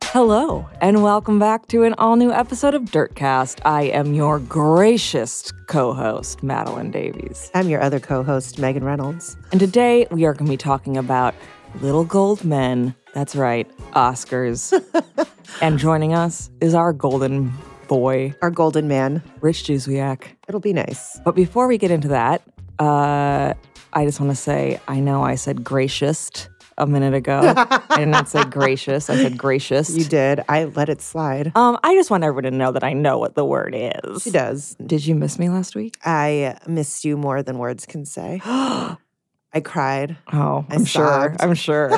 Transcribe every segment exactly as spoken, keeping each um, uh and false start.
Hello, and welcome back to an all-new episode of Dirtcast. I am your gracious co-host, Madeline Davies. I'm your other co-host, Megan Reynolds. And today, we are going to be talking about little gold men. That's right, Oscars. And joining us is our golden boy. Our golden man. Rich Juzwiak. It'll be nice. But before we get into that, uh, I just want to say, I know I said gracious a minute ago. I did not say gracious. I said gracious. You did. I let it slide. Um, I just want everyone to know that I know what the word is. She does. Did you miss me last week? I missed you more than words can say. I cried. Oh, I I'm sure. sobbed. I'm sure.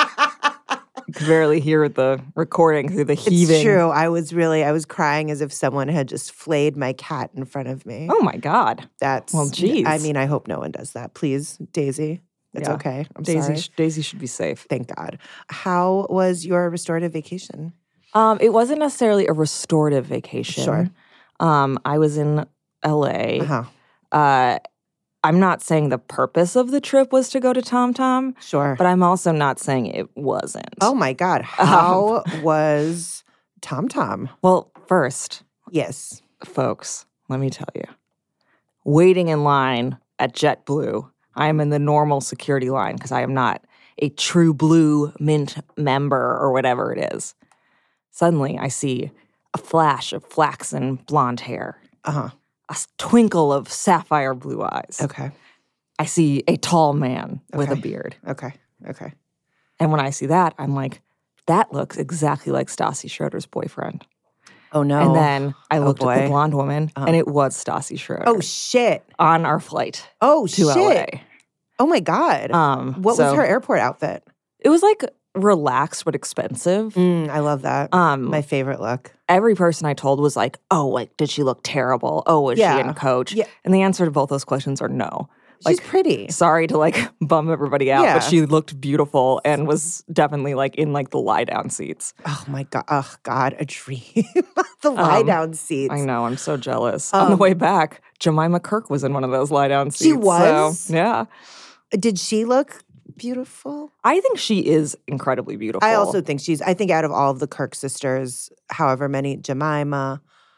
You could barely hear the recording through the heaving. It's true. I was really, I was crying as if someone had just flayed my cat in front of me. Oh my God. That's, well, geez. I mean, I hope no one does that. Please, Daisy. It's Yeah. okay. I'm Daisy, sorry. sh- Daisy should be safe. Thank God. How was your restorative vacation? Um, it wasn't necessarily a restorative vacation. Sure. Um, I was in L A. Uh-huh. Uh, I'm not saying the purpose of the trip was to go to Tom Tom, Sure. but I'm also not saying it wasn't. Oh my God. How was Tom Tom? Well, first, Yes. folks, let me tell you. Waiting in line at JetBlue, I am in the normal security line because I am not a True Blue Mint member or whatever it is. Suddenly, I see a flash of flaxen blonde hair, Uh-huh. a s- twinkle of sapphire blue eyes. Okay. I see a tall man with a Okay. beard. Okay. Okay. And when I see that, I'm like, that looks exactly like Stassi Schroeder's boyfriend. Oh no. And then I Oh, looked at boy. the blonde woman, Uh-huh. and it was Stassi Schroeder. Oh shit. On our flight Oh to shit. L A. Oh my God. Um, what so was her airport outfit? It was like relaxed but expensive. Mm, I love that. Um, My favorite look. every person I told was like, "Oh, like did she look terrible? Oh, was she Yeah. in Coach?" Yeah. And the answer to both those questions are no. She's Like, pretty. sorry to like bum everybody out, Yeah. but she looked beautiful and was definitely like in like the lie down seats. Oh my God. Oh God, a dream. The lie Um, down seats. I know, I'm so jealous. On the Um, way back, Jemima Kirk was in one of those lie down seats. She was? So, yeah. Did she look beautiful? I think she is incredibly beautiful. I also think she's, I think out of all of the Kirk sisters, however many, Jemima,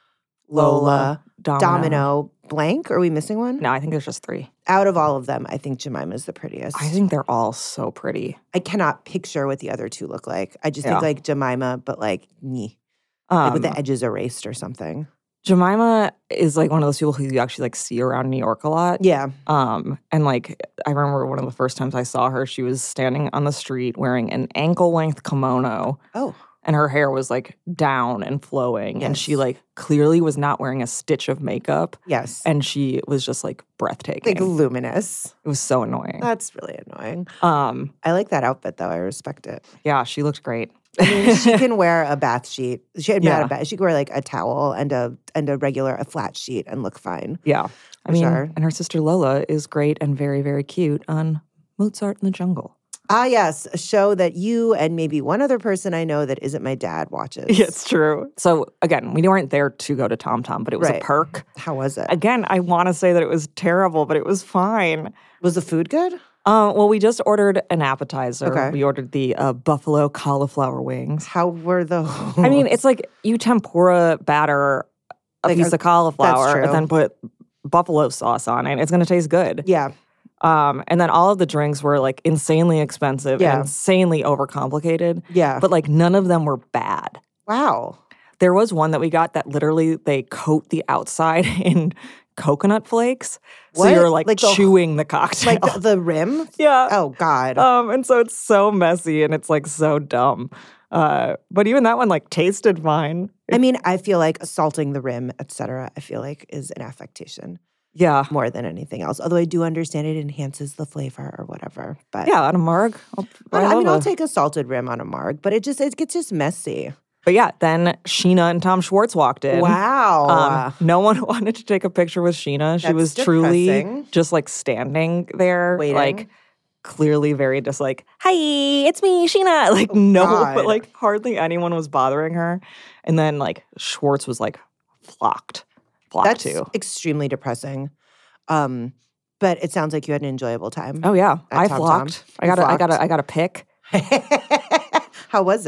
Lola, Domino. Domino, blank? Are we missing one? No, I think there's just three. Out of all of them, I think Jemima's the prettiest. I think they're all so pretty. I cannot picture what the other two look like. I just Yeah. think like Jemima, but like, nyeh, Um, like with the edges erased or something. Jemima is like one of those people who you actually like see around New York a lot. Yeah. Um, and like I remember one of the first times I saw her, she was standing on the street wearing an ankle length kimono, Oh, and her hair was like down and flowing, and she Yes. like clearly was not wearing a stitch of makeup, yes. and she was just like breathtaking. Like luminous. It was so annoying. That's really annoying. Um, I like that outfit though. I respect it. yeah, she looked great. I mean, she can wear a bath sheet. She had Yeah. not a bath. She could wear like a towel and a and a regular a flat sheet and look fine. Yeah, I For mean, sure. and her sister Lola is great and very very cute on Mozart in the Jungle. Ah, yes, a show that you and maybe one other person I know that isn't my dad watches. Yeah, it's true. So again, we weren't there to go to Tom Tom, but it was Right. a perk. How was it? Again, I want to say that it was terrible, but it was fine. Was the food good? Uh, well, we just ordered an appetizer. Okay. We ordered the uh, buffalo cauliflower wings. How were those? I mean, it's like you tempura batter a Like, piece uh, of cauliflower true. and then put buffalo sauce on it. It's going to taste good. yeah. Um, and then all of the drinks were like insanely expensive Yeah. and insanely overcomplicated, Yeah. but like none of them were bad. Wow. There was one that we got that literally they coat the outside in coconut flakes. So What? you're like, Like the- chewing the cocktail. Like the, the rim? yeah. Oh God. Um, and so it's so messy and it's like so dumb. Uh, but even that one like tasted fine. I mean, I feel like salting the rim, et cetera, I feel like is an affectation Yeah. more than anything else. Although I do understand it enhances the flavor or whatever. But Yeah, on a marg. I'll, But, I love mean, a- I'll take a salted rim on a marg, but it just it gets just messy. But yeah, then Sheena and Tom Schwartz walked in. Wow. Um, no one wanted to take a picture with Sheena. She That's was truly depressing. just like standing there, Waiting. like clearly very just like, hi, it's me, Sheena. Like no, God. but like hardly anyone was bothering her. And then like Schwartz was like flocked, flocked That's to. extremely depressing. Um, but it sounds like you had an enjoyable time. Oh yeah, At I Tom flocked. Tom. I You got a, I got flocked? a, I got a pick. How was it?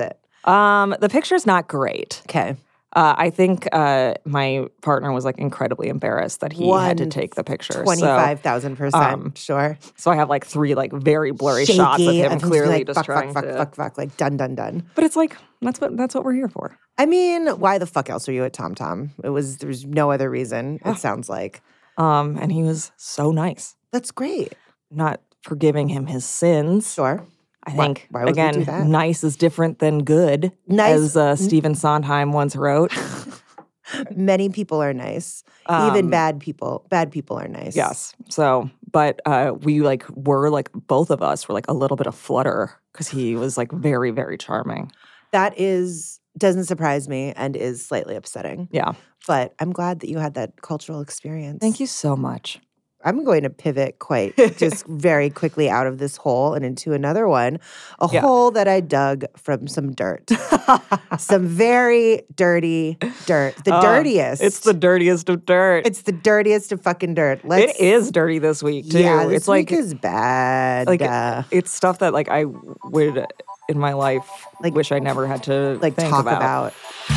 Um, the picture's not great. Okay. Uh, I think uh, my partner was like incredibly embarrassed that he had to take the picture. twenty-five thousand percent um, sure. So I have like three like very blurry Shaky, shots of him of him clearly like, just fuck, trying fuck, to. fuck, fuck, fuck, like done, done, done. But it's like that's what that's what we're here for. I mean, why the fuck else are you at Tom Tom? It was there was no other reason. Yeah. It sounds like. Um, and he was so nice, That's great. not forgiving him his sins. Sure. I Why- think why would we again, do that? nice is different than good, Nice- as uh, Stephen Sondheim once wrote. Many people are nice. Even Um, bad people. Bad people are nice. Yes. So, but uh, we like were like both of us were like a little bit of flutter because he was like very, very charming. That is doesn't surprise me and is slightly upsetting. Yeah. But I'm glad that you had that cultural experience. Thank you so much. I'm going to pivot quite just very quickly out of this hole and into another one. A Yeah. hole that I dug from some dirt. Some very dirty dirt. The Oh, dirtiest. It's the dirtiest of dirt. It's the dirtiest of fucking dirt. Let's, it is dirty this week too. Yeah, this it's like week is bad. like uh, it's stuff that like I would in my life Like- wish I never had to like think talk about. about.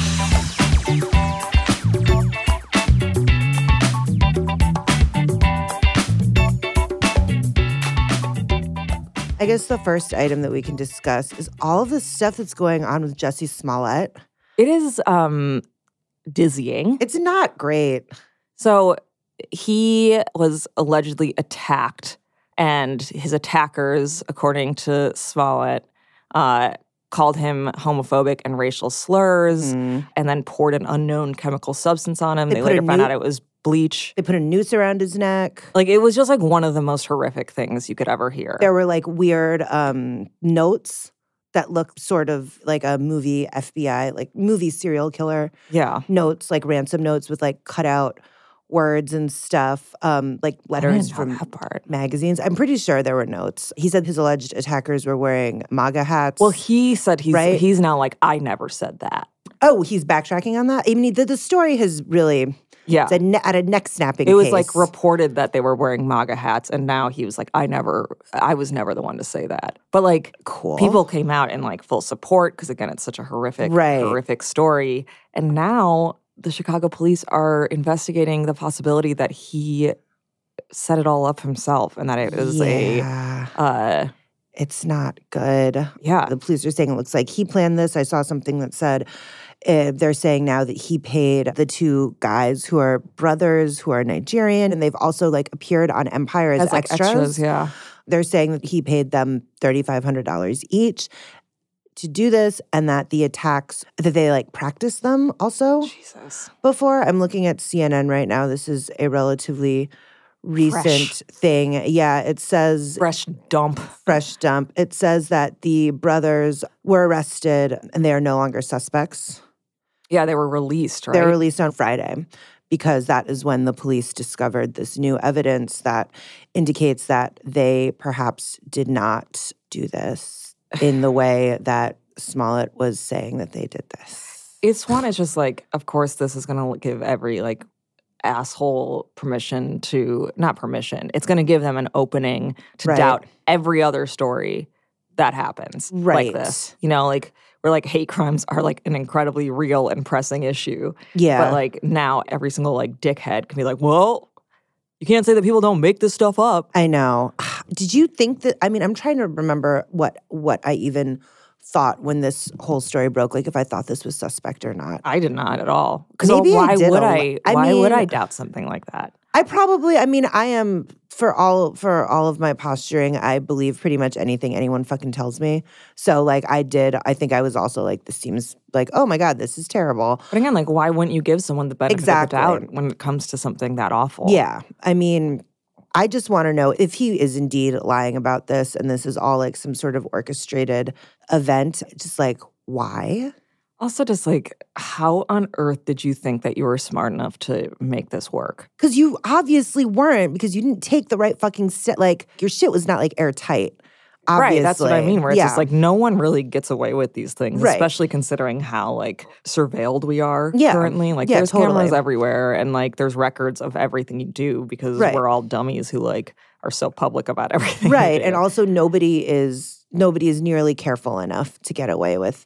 I guess the first item that we can discuss is all of the stuff that's going on with Jussie Smollett. It is um dizzying. It's not great. So he was allegedly attacked, and his attackers, according to Smollett, uh, called him homophobic and racial slurs, Mm. and then poured an unknown chemical substance on him. They They, put a later found new- out it was bleach. They put a noose around his neck. Like it was just like one of the most horrific things you could ever hear. There were like weird um, notes that looked sort of like a movie F B I, like movie serial killer yeah. notes, like ransom notes with like cut out words and stuff, um, like I letters didn't know from that part. magazines. I'm pretty sure there were notes. He said his alleged attackers were wearing MAGA hats. Well, he said he's Right? he's now like, I never said that. oh, he's backtracking on that. I mean, the, the story has really Yeah. it's a ne- at a neck snapping. It was pace. like reported that they were wearing MAGA hats, and now he was like, I never, I was never the one to say that. But like, cool. people came out in like full support because again, it's such a horrific, Right. horrific story. And now the Chicago police are investigating the possibility that he set it all up himself, and that it was yeah. a, uh, It's not good. yeah, The police are saying it looks like he planned this. I saw something that said uh, they're saying now that he paid the two guys who are brothers who are Nigerian, and they've also like appeared on Empire as, as like extras. extras, yeah. They're saying that he paid them thirty-five hundred dollars each to do this, and that the attacks that they like practiced them also Jesus. before. I'm looking at C N N right now. This is a relatively recent Fresh. thing. Yeah, it says Fresh dump. fresh dump. It says that the brothers were arrested and they are no longer suspects. Yeah, they were released, right? They were released on Friday because that is when the police discovered this new evidence that indicates that they perhaps did not do this in the way that Smollett was saying that they did this. It's one, it's just like, of course, this is going to give every like asshole permission to, not permission, it's going to give them an opening to Right. doubt every other story that happens Right. like this. You know, like where like hate crimes are like an incredibly real and pressing issue. Yeah. But like now every single like dickhead can be like, well, you can't say that people don't make this stuff up. I know. Did you think that? I mean, I'm trying to remember what what I even thought when this whole story broke. Like, if I thought this was suspect or not. I did not at all. Because Maybe I why did would a I? li- I Why would mean- I doubt something like that? I probably. I mean, I am for all for all of my posturing. I believe pretty much anything anyone fucking tells me. So, like, I did. I think I was also like, this seems like, oh my god, this is terrible. But again, like, why wouldn't you give someone the benefit Exactly. of the doubt when it comes to something that awful? Yeah. I mean, I just want to know if he is indeed lying about this and this is all like some sort of orchestrated event. Just like, why? Also, just like, how on earth did you think that you were smart enough to make this work? Because you obviously weren't, because you didn't take the right fucking step. Like, your shit was not like airtight. Obviously. Right, that's what I mean. Where it's yeah. just like no one really gets away with these things, Right. especially considering how like surveilled we are Yeah. currently. Like Yeah, there's totally. cameras everywhere, and like there's records of everything you do because Right. we're all dummies who like are so public about everything. we Right. do. And also nobody is nobody is nearly careful enough to get away with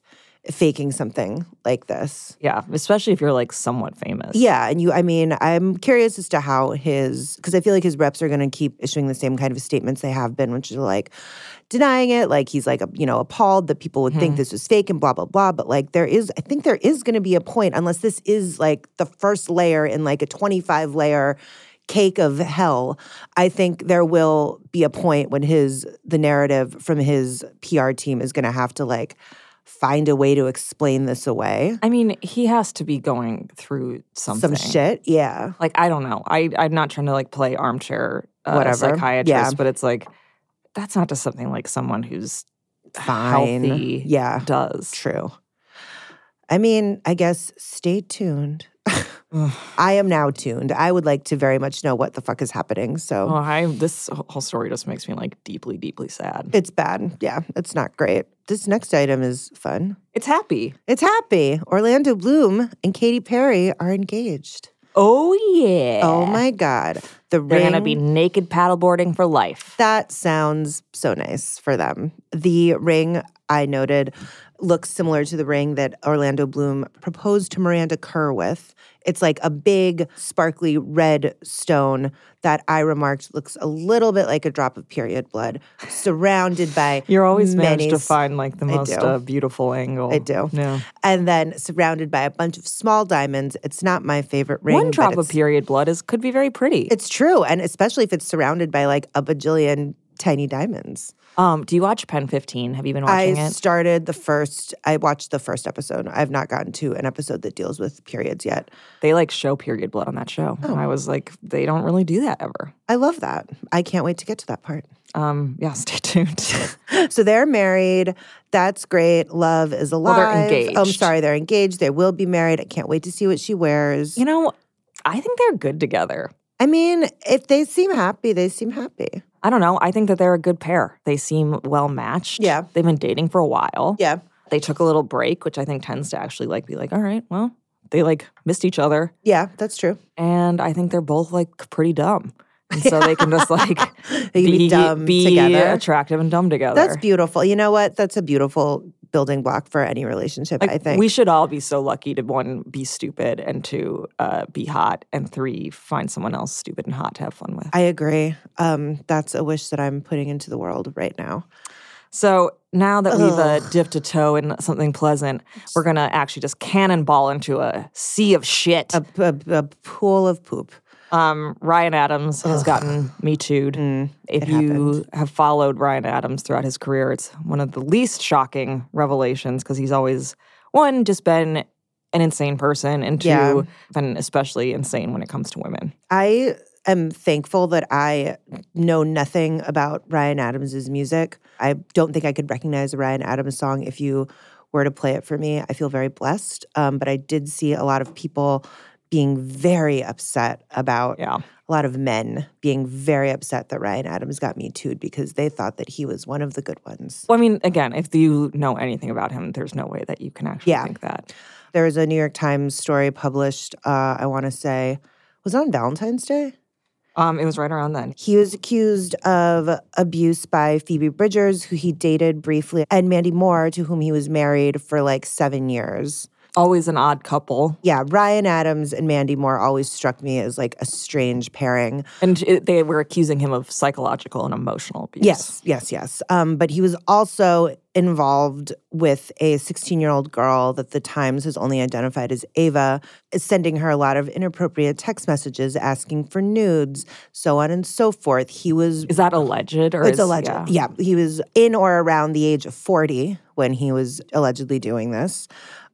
faking something like this. Yeah, especially if you're like somewhat famous. Yeah, and you, I mean, I'm curious as to how his, because I feel like his reps are going to keep issuing the same kind of statements they have been, which is like denying it, like he's like, you know, appalled that people would mm-hmm. think this was fake and blah, blah, blah. But like there is, I think there is going to be a point, unless this is like the first layer in like a twenty-five layer cake of hell, I think there will be a point when his, the narrative from his P R team is going to have to like, find a way to explain this away. I mean, he has to be going through something. Some shit, yeah. Like, I don't know. I, I'm not trying to, like, play armchair uh, Whatever. psychiatrist, yeah. but it's like, that's not just something like someone who's Fine. healthy yeah. does. True. I mean, I guess stay tuned. I am now tuned. I would like to very much know what the fuck is happening. So, oh, I this whole story just makes me like deeply, deeply sad. It's bad. Yeah, it's not great. This next item is fun. It's happy. It's happy. Orlando Bloom and Katy Perry are engaged. Oh yeah. Oh my God. The They're ring, gonna be naked paddleboarding for life. That sounds so nice for them. The ring, I noted, looks similar to the ring that Orlando Bloom proposed to Miranda Kerr with. It's like a big, sparkly red stone that I remarked looks a little bit like a drop of period blood, surrounded by You're always many, managed to find like the most uh, beautiful angle. I do. Yeah. And then surrounded by a bunch of small diamonds. It's not my favorite ring. One drop but of period blood is could be very pretty. It's true, and especially if it's surrounded by like a bajillion tiny diamonds. Um, do you watch Pen fifteen? Have you been watching I it? I started the first, I watched the first episode. I've not gotten to an episode that deals with periods yet. They like show period blood on that show. Oh. And I was like, they don't really do that ever. I love that. I can't wait to get to that part. Um, yeah, stay tuned. So they're married. That's great. Love is alive. Well, they're engaged. Oh, I'm sorry, they're engaged. They will be married. I can't wait to see what she wears. You know, I think they're good together. I mean, if they seem happy, they seem happy. I don't know. I think that they're a good pair. They seem well matched. Yeah. They've been dating for a while. Yeah. They took a little break, which I think tends to actually like be like, all right, well, they like missed each other. Yeah, that's true. And I think they're both like pretty dumb. And so they can just like they can be, be dumb be together. attractive and dumb together. That's beautiful. You know what? That's a beautiful building block for any relationship, like, I think. We should all be so lucky to, one, be stupid, and two, uh, be hot, and three, find someone else stupid and hot to have fun with. I agree. Um, that's a wish that I'm putting into the world right now. So now that we've uh, dipped a toe in something pleasant, we're going to actually just cannonball into a sea of shit. A, a, a pool of poop. Um, Ryan Adams has Ugh. gotten Me Too'd. Mm, if you happened. have followed Ryan Adams throughout his career, it's one of the least shocking revelations because he's always, one, just been an insane person, and two, Yeah. been especially insane when it comes to women. I am thankful that I know nothing about Ryan Adams' music. I don't think I could recognize a Ryan Adams song if you were to play it for me. I feel very blessed. Um, but I did see a lot of people being very upset about Yeah. a lot of men being very upset that Ryan Adams got Me Too'd because they thought that he was one of the good ones. Well, I mean, again, if you know anything about him, there's no way that you can actually Yeah. think that. There was a New York Times story published, uh, I want to say, was it on Valentine's Day? Um, it was right around then. He was accused of abuse by Phoebe Bridgers, who he dated briefly, and Mandy Moore, to whom he was married for like seven years. Always an odd couple. Yeah, Ryan Adams and Mandy Moore always struck me as like a strange pairing. And it, they were accusing him of psychological and emotional abuse. Yes, yes, yes. Um, but he was also involved with a sixteen-year-old girl that the Times has only identified as Ava, sending her a lot of inappropriate text messages, asking for nudes, so on and so forth. He was— Is that alleged? Or It's is, alleged. Yeah. Yeah, he was in or around the age of forty when he was allegedly doing this.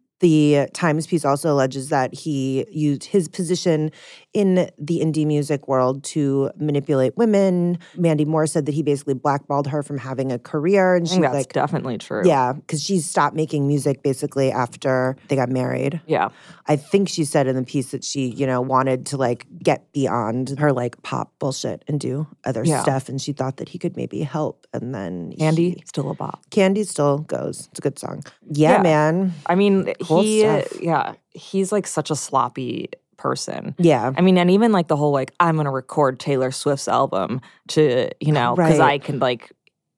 The Times piece also alleges that he used his position in the indie music world to manipulate women. Mandy Moore said that he basically blackballed her from having a career. And I she think was that's like, definitely true. yeah, because she stopped making music basically after they got married. Yeah. I think she said in the piece that she, you know, wanted to like get beyond her like pop bullshit and do other Yeah. stuff. And she thought that he could maybe help. And then Andy, he- still a bop. Candy still goes. It's a good song. Yeah, Yeah. man. I mean, Cool he, stuff. yeah, he's like such a sloppy person. Yeah. I mean, and even like the whole like, I'm going to record Taylor Swift's album to, you know, because Right. I can like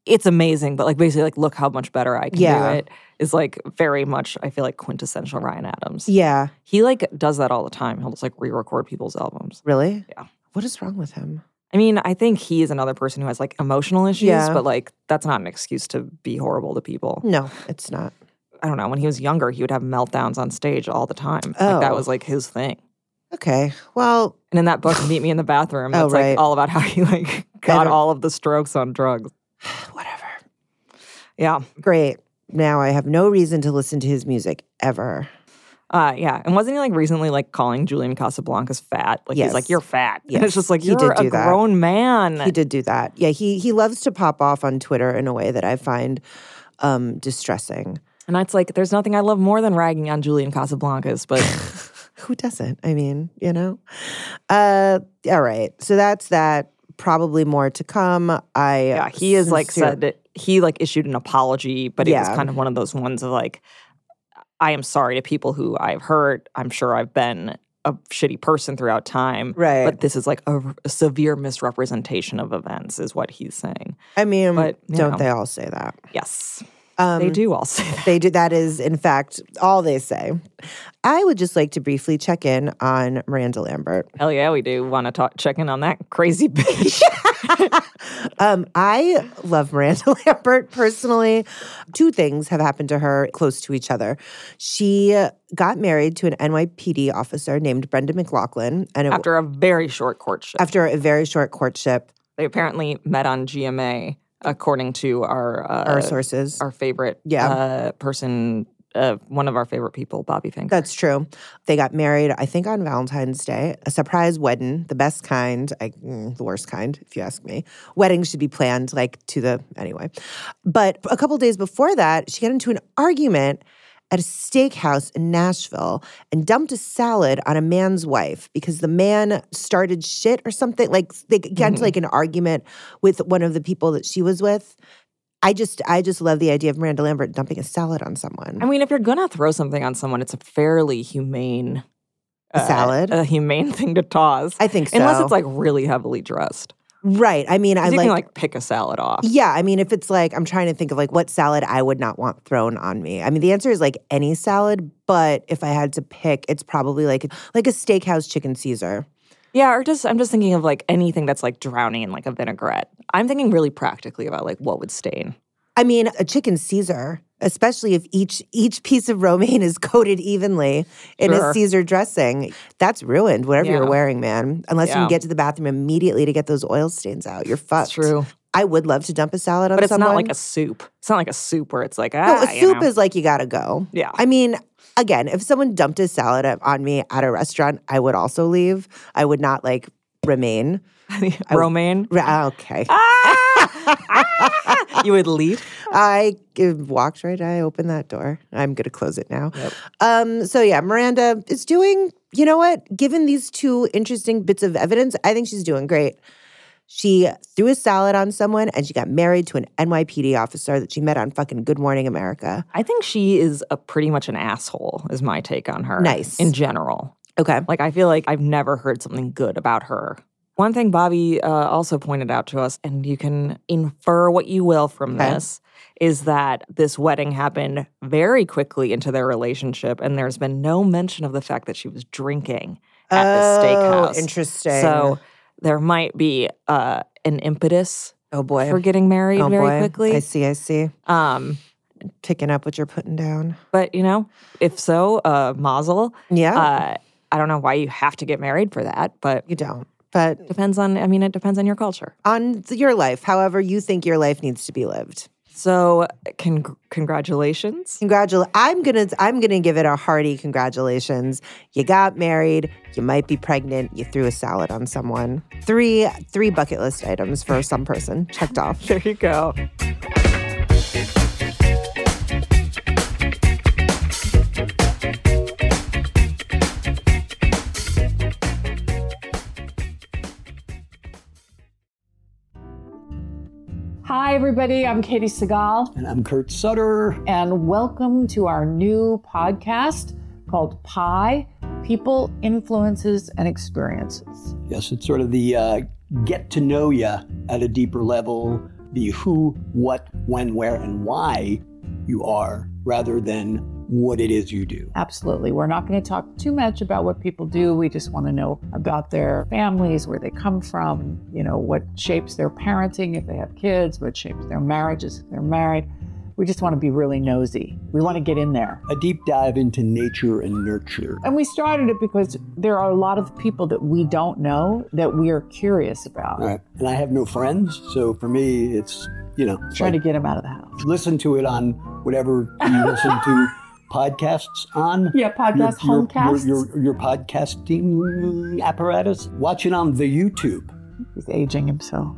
it's amazing, but like basically like look how much better I can Yeah. do it is like very much, I feel like, quintessential Ryan Adams. Yeah. He like does that all the time. He'll just like re-record people's albums. Really? Yeah. What is wrong with him? I mean, I think he is another person who has like emotional issues, Yeah. but like that's not an excuse to be horrible to people. No, it's not. I don't know. When he was younger, he would have meltdowns on stage all the time. Like that Oh. was like his thing. Okay. Well, And in that book, Meet Me in the Bathroom, Oh, that's right. like all about how he like got Better- all of the strokes on drugs. whatever. Yeah. Great. Now I have no reason to listen to his music ever. Uh, yeah. And wasn't he like recently like calling Julian Casablancas fat? Like Yes. he's like, you're fat. Yes. And it's just like, He you're did a do that. grown man. He did do that. Yeah, he he loves to pop off on Twitter in a way that I find um, distressing. And it's like, there's nothing I love more than ragging on Julian Casablancas, but Who doesn't? I mean, you know? Uh, all right. So that's that. Probably more to come. I yeah, he is like sincere- said that he like issued an apology, but it was Yeah. kind of one of those ones of like, I am sorry to people who I've hurt. I'm sure I've been a shitty person throughout time. Right. But this is like a, a severe misrepresentation of events is what he's saying. I mean, but, you don't know. they all say that? Yes. Um, They do all say that. They do. That is, in fact, all they say. I would just like to briefly check in on Miranda Lambert. Hell yeah, we do want to talk check in on that crazy bitch. Um, I love Miranda Lambert personally. Two things have happened to her close to each other. She got married to an N Y P D officer named Brenda McLaughlin, and it, After a very short courtship. after a very short courtship, They apparently met on G M A, according to our uh, our sources. our favorite Yeah. uh, person, uh, one of our favorite people, Bobby Finger. That's true. They got married, I think, on Valentine's Day. A surprise wedding, the best kind, I, mm, the worst kind, if you ask me. Weddings should be planned like to the, anyway. But a couple days before that, she got into an argument at a steakhouse in Nashville and dumped a salad on a man's wife because the man started shit or something. Like they got into like an argument with one of the people that she was with. I just, I just love the idea of Miranda Lambert dumping a salad on someone. I mean, if you're gonna throw something on someone, it's a fairly humane A salad? a humane thing to toss. I think so. Unless it's like really heavily dressed. Right. I mean, I you like, can like pick a salad off. yeah, I mean, if it's like, I'm trying to think of like what salad I would not want thrown on me. I mean, the answer is like any salad, but if I had to pick, it's probably like like a steakhouse chicken Caesar. Yeah, or just I'm just thinking of like anything that's like drowning in like a vinaigrette. I'm thinking really practically about like what would stain. I mean, a chicken Caesar, especially if each each piece of romaine is coated evenly in Sure. a Caesar dressing, that's ruined, whatever Yeah. you're wearing, man. Unless you Yeah. can get to the bathroom immediately to get those oil stains out. You're fucked. It's true. I would love to dump a salad on But it's someone. not like a soup. It's not like a soup where it's like, ah, No, a you soup know. is like you gotta go. Yeah. I mean, again, if someone dumped a salad on me at a restaurant, I would also leave. I would not like remain. romaine. Ra- Okay. You would leave. I uh, walked right. I opened that door. I'm going to close it now. Yep. Um, so yeah, Miranda is doing, you know what? Given these two interesting bits of evidence, I think she's doing great. She threw a salad on someone and she got married to an N Y P D officer that she met on fucking Good Morning America. I think she is a pretty much an asshole, is my take on her. Nice. In general. Okay. Like, I feel like I've never heard something good about her. One thing Bobby uh, also pointed out to us, and you can infer what you will from Okay. this, is that this wedding happened very quickly into their relationship, and there's been no mention of the fact that she was drinking at the steakhouse. Oh, interesting. So there might be uh, an impetus oh boy. for getting married oh very boy. quickly. I see, I see. Um, Picking up what you're putting down. but, you know, if so, uh, mazel. Yeah. Uh, I don't know why you have to get married for that, but you don't. But depends on, I mean, it depends on your culture. on th- your life, however you think your life needs to be lived. So, con- congratulations. Congratulations. I'm going to I'm going to give it a hearty congratulations. You got married, you might be pregnant, you threw a salad on someone. Three three bucket list items for some person checked off. There you go. Hi, everybody. I'm Katie Segal, And I'm Kurt Sutter. and welcome to our new podcast called Pi People, Influences, and Experiences. Yes, it's sort of the uh, get to know you at a deeper level be who, what, when, where, and why you are, rather than what it is you do. Absolutely. We're not going to talk too much about what people do. We just want to know about their families, where they come from, you know, what shapes their parenting if they have kids, what shapes their marriages if they're married. We just want to be really nosy. We want to get in there. A deep dive into nature and nurture. And we started it because there are a lot of people that we don't know that we are curious about. All right. And I have no friends, so for me, it's, you know, it's Trying like, to get them out of the house. listen to it on whatever you listen to podcasts on. Yeah, podcast, your, homecasts. Your, your, your podcasting apparatus. Watch it on the YouTube. He's aging himself.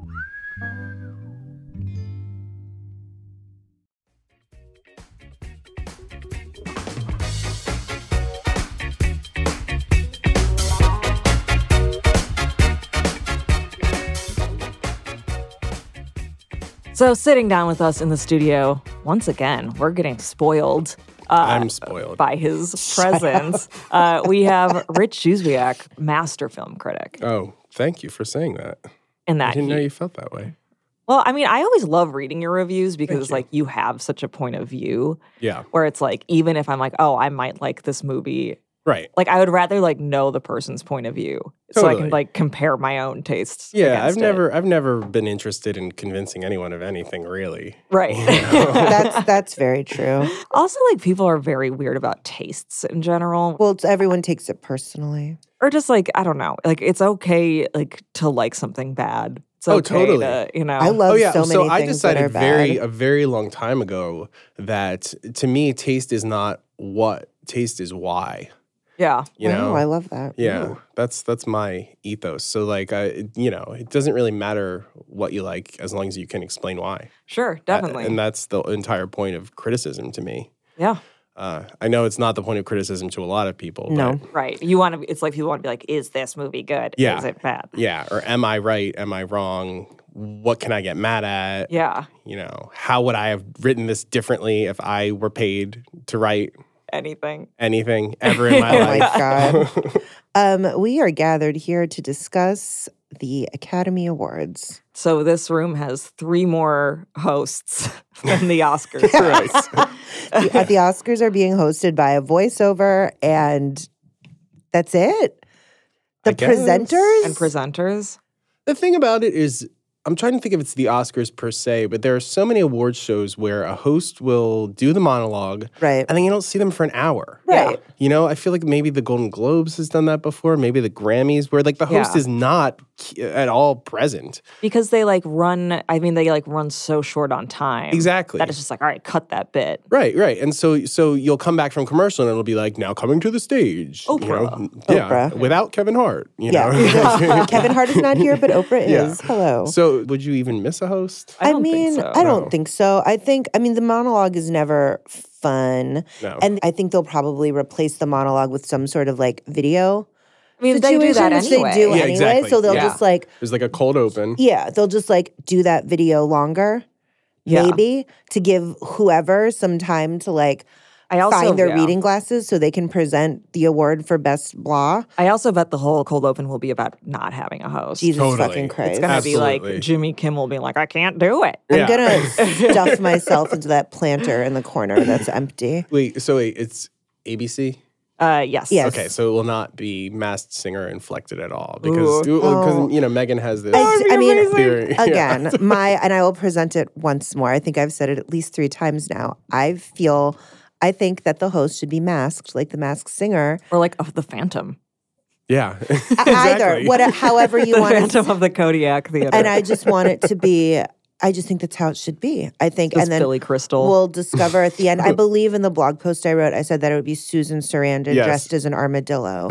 So sitting down with us in the studio, once again, we're getting spoiled. Uh, I'm spoiled. by his presence. uh, we have Rich Juzwiak, master film critic. Oh, thank you for saying that. In that I didn't heat. know you felt that way. Well, I mean, I always love reading your reviews because, Thank you. like, you have such a point of view Yeah, where it's like, even if I'm like, oh, I might like this movie, right. like, I would rather like know the person's point of view so I can Totally. like compare my own tastes. Yeah, I've against it. never, I've never been interested in convincing anyone of anything, really. right. That's that's very true. Also, like, people are very weird about tastes in general, Well, it's, everyone takes it personally. or just like, I don't know, like, it's okay like to like something bad. It's Oh, okay totally. to, you know. I love Oh yeah, so many so I things that decided are very bad. a very long time ago that to me, taste is not what, taste is why. Yeah. You know, Oh, I love that. Yeah, Ooh. that's that's my ethos. So like, I, you know, it doesn't really matter what you like as long as you can explain why. Sure. That- Definitely. and that's the entire point of criticism to me. yeah. Uh, I know it's not the point of criticism to a lot of people. No. but Right. You want to, it's like people want to be like, is this movie good? Yeah. Is it bad? yeah, or am I right? Am I wrong? What can I get mad at? Yeah. You know, how would I have written this differently if I were paid to write Anything. anything ever in my Oh my life? God. Um, we are gathered here to discuss the Academy Awards. So this room has three more hosts than the Oscars. the, uh, the Oscars are being hosted by a voiceover, and that's it. The I guess. presenters And presenters. The thing about it is, I'm trying to think if it's the Oscars per se, but there are so many award shows where a host will do the monologue, right? and then you don't see them for an hour. Right. You know, I feel like maybe the Golden Globes has done that before, maybe the Grammys, where like the host Yeah. is not at all present. Because they like run, I mean, they like run so short on time. Exactly. That it's just like, all right, cut that bit. Right, right. And so so you'll come back from commercial and it'll be like, now coming to the stage. You know? Oprah. Yeah. Oprah. Without Kevin Hart. You Yeah. know? Kevin Hart is not here, but Oprah Yeah. is. Hello. So would you even miss a host? I don't mean, think so. I don't No. think so. I think, I mean, the monologue is never fun. No. And I think they'll probably replace the monologue with some sort of like video I mean, they do that situation, which anyway. they do Yeah, anyway. exactly. So they'll Yeah. just like, There's like a cold open. yeah, they'll just like do that video longer, Yeah. maybe, to give whoever some time to like I also find their yeah. reading glasses so they can present the award for best blah. I also bet the whole cold open will be about not having a host. Jesus Totally. fucking It's Christ. gonna be Absolutely. like Jimmy Kimmel being like, I can't do it. I'm Yeah. gonna stuff myself into that planter in the corner that's empty. Wait, so wait, it's A B C? Uh, yes. Yes. Okay, so it will not be Masked Singer inflected at all because Ooh. because Oh. you know Megan has this I, I mean, theory. Yeah. again, my and I will present it once more. I think I've said it at least three times now. I feel, I think that the host should be masked, like the Masked Singer. Or like oh, the Phantom. Yeah, Either, Exactly. what, however you the want it. Phantom of the Kodiak Theater. And I just want it to be. I just think that's how it should be. I think, Just and then Billy Crystal. we'll discover at the end. I believe in the blog post I wrote, I said that it would be Susan Sarandon Yes. dressed as an armadillo,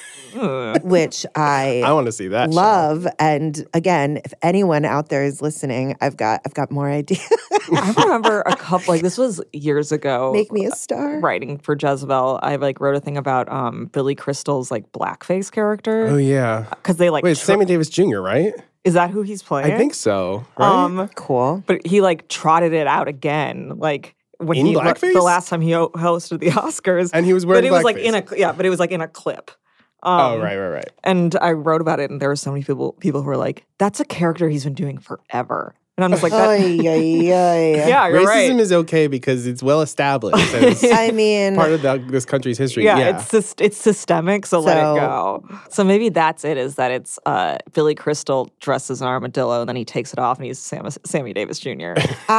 Ugh. which I. I want to see that. show. love. And again, if anyone out there is listening, I've got I've got more ideas. I remember a couple like this was years ago. Make me a star. Writing for Jezebel, I like wrote a thing about um Billy Crystal's like blackface Oh character yeah. because they like Wait, it's tr- Sammy Davis Junior, right? is that who he's playing? I think so. Right? Um, Cool. but he like trotted it out again, like when In he blackface? the last time he ho- hosted the Oscars, and he was but wearing it was like blackface. in a yeah, but it was like in a clip. Um, Oh right, right, right. And I wrote about it, and there were so many people people who were like, "That's a character he's been doing forever." And I'm just like, that, Ay, ay, ay. yeah, you're Racism right. is okay because it's well established. As I mean, part of the, this country's history. Yeah, Yeah, it's syst- it's systemic, so, let So- it go. So maybe that's it, is that it's uh, Billy Crystal dressed as an armadillo, and then he takes it off and he's Sam- Sammy Davis Junior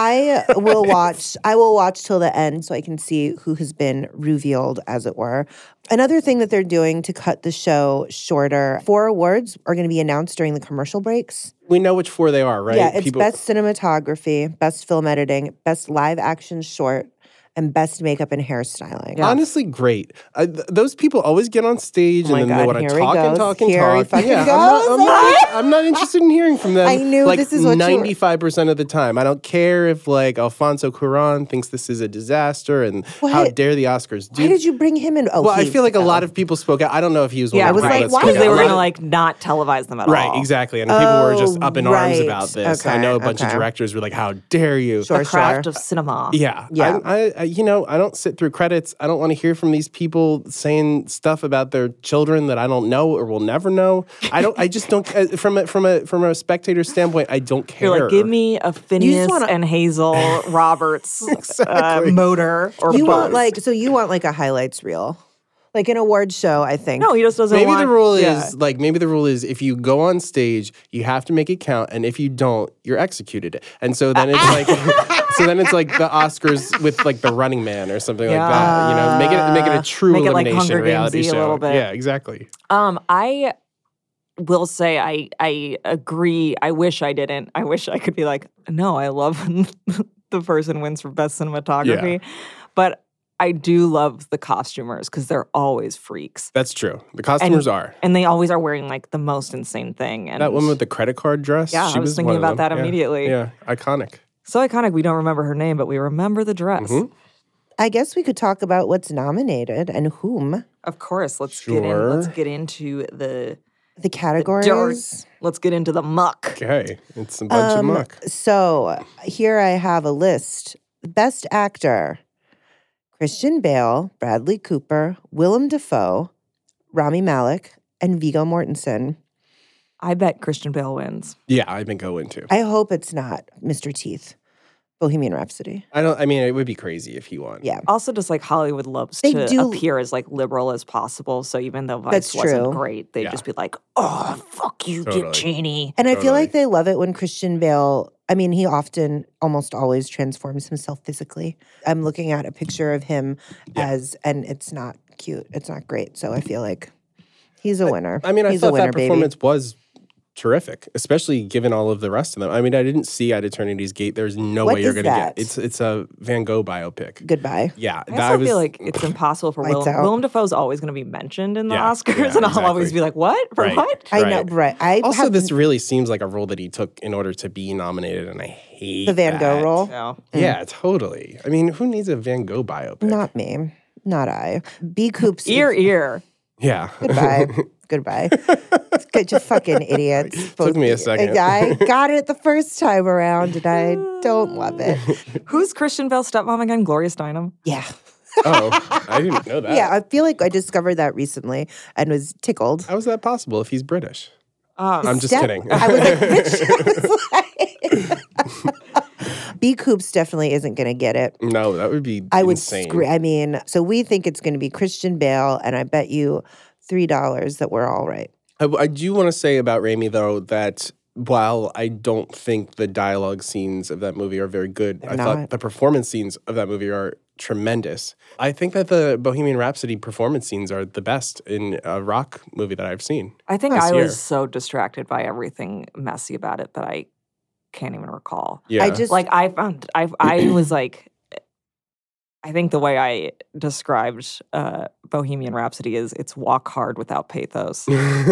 I will watch. I will watch till the end so I can see who has been revealed, as it were. Another thing that they're doing to cut the show shorter: four awards are going to be announced during the commercial breaks. we know which four they are, right? Yeah, it's People- best cinematography, best film editing, best live action short, and best makeup and hairstyling. Honestly, great. Uh, th- those people always get on stage Oh my and then God, they want to here he talk and goes. talk and Here he talk. fucking yeah, I'm not, I'm, goes. not, I'm not interested in hearing from them. I knew like this is what you were- ninety-five percent of the time. I don't care if like Alfonso Cuarón thinks this is a disaster and how What? dare the Oscars do. Why did you bring him in? Oh, well, I he- feel like a oh. lot of people spoke out. I don't know if he was one Yeah, of I the was people like, that why? spoke because they out. were A lot going to of- like not televise them at all. Right, exactly. And people were just Oh, up in arms right. about this. I Okay, know a bunch of okay. directors were like, how dare you? Sure, The craft sure. of cinema. Yeah, Yeah. I, I, I, you know, I don't sit through credits. I don't want to hear from these people saying stuff about their children that I don't know or will never know. I don't. I just don't. uh, From a from a from a spectator standpoint, I don't care. You're like, give me a Phineas wanna- and Hazel Roberts uh, Exactly. motor or You both. want like so you want like a highlights reel, like an award show. I think. no, he just doesn't Maybe want. the rule yeah. is like maybe the rule is if you go on stage, you have to make it count, and if you don't, you're executed. And so then it's like, so then it's like the Oscars with like the Running Man or something like that. You know, make it make it a true Make it like elimination Hunger reality Games-y a show. little bit. Yeah, exactly. Um, I will say I I agree. I wish I didn't. I wish I could be like, no, I love when the person wins for best cinematography, but I do love the costumers because they're always freaks, That's true. The costumers are. and they always are wearing like the most insane thing. And That woman with the credit card dress. Yeah, she I was was thinking one of about them. that Yeah. immediately. Yeah, iconic. so iconic. We don't remember her name, but we remember the dress. Mhm. I guess we could talk about what's nominated and whom. Of course. Let's get in. Sure. Let's get into the The categories. dirt. Let's get into the muck. Okay, it's a bunch Um, of muck. So here I have a list. Best actor: Christian Bale, Bradley Cooper, Willem Dafoe, Rami Malek, and Viggo Mortensen. I bet Christian Bale wins. Yeah, I think I win too. I hope it's not Mister Teeth, Bohemian Rhapsody. I don't. I mean, it would be crazy if he won. Yeah. Also, just like Hollywood loves They to do- appear as like liberal as possible. So even though Vice That's wasn't true. great, they'd Yeah. just be like, "Oh, fuck you, Totally. Dick Cheney." And I feel Totally. like they love it when Christian Bale, I mean, he often, almost always transforms himself physically. I'm looking at a picture of him Yeah. as, and it's not cute. It's not great. So I feel like he's a winner. I mean, I he's thought a winner, that performance was terrific, especially given all of the rest of them. I mean, I didn't see At Eternity's Gate. There's no What way you're is going to that? get. It's it's a Van Gogh biopic. baby. Goodbye. Yeah, I that also was, feel like it's impossible for Lights Willem. out. Willem Dafoe's always going to be mentioned in the Yeah, Oscars, yeah, and I'll always exactly. be like, "What for Right. what?" I Right. know, right. I Also, have this really seems like a role that he took in order to be nominated, and I hate the Van Gogh that. role. No. Yeah, totally. I mean, who needs a Van Gogh biopic? Not me. Not I. B. Coops. Ear, ear. Yeah. Goodbye. Goodbye. Good, you fucking idiots. Took me a second. I got it the first time around, and I don't love it. Who's Christian Bale's stepmom again? Gloria Steinem. Yeah. Oh, I didn't know that. Yeah, I feel like I discovered that recently and was tickled. How is that possible if he's British? Um, I'm just Step- kidding. I was like, which, I was like B. Coops definitely isn't going to get it. No, that would be I would insane. scream. I mean, so we think it's going to be Christian Bale, and I bet you three dollars that we're all right. I, I do want to say about Raimi, though, that while I don't think the dialogue scenes of that movie are very good, They're I not. thought the performance scenes of that movie are tremendous. I think that the Bohemian Rhapsody performance scenes are the best in a rock movie that I've seen. I think this I year. was so distracted by everything messy about it that I can't even recall. Yeah. I just Like I found, I I was like, I think the way I described uh, Bohemian Rhapsody is it's walk hard without pathos.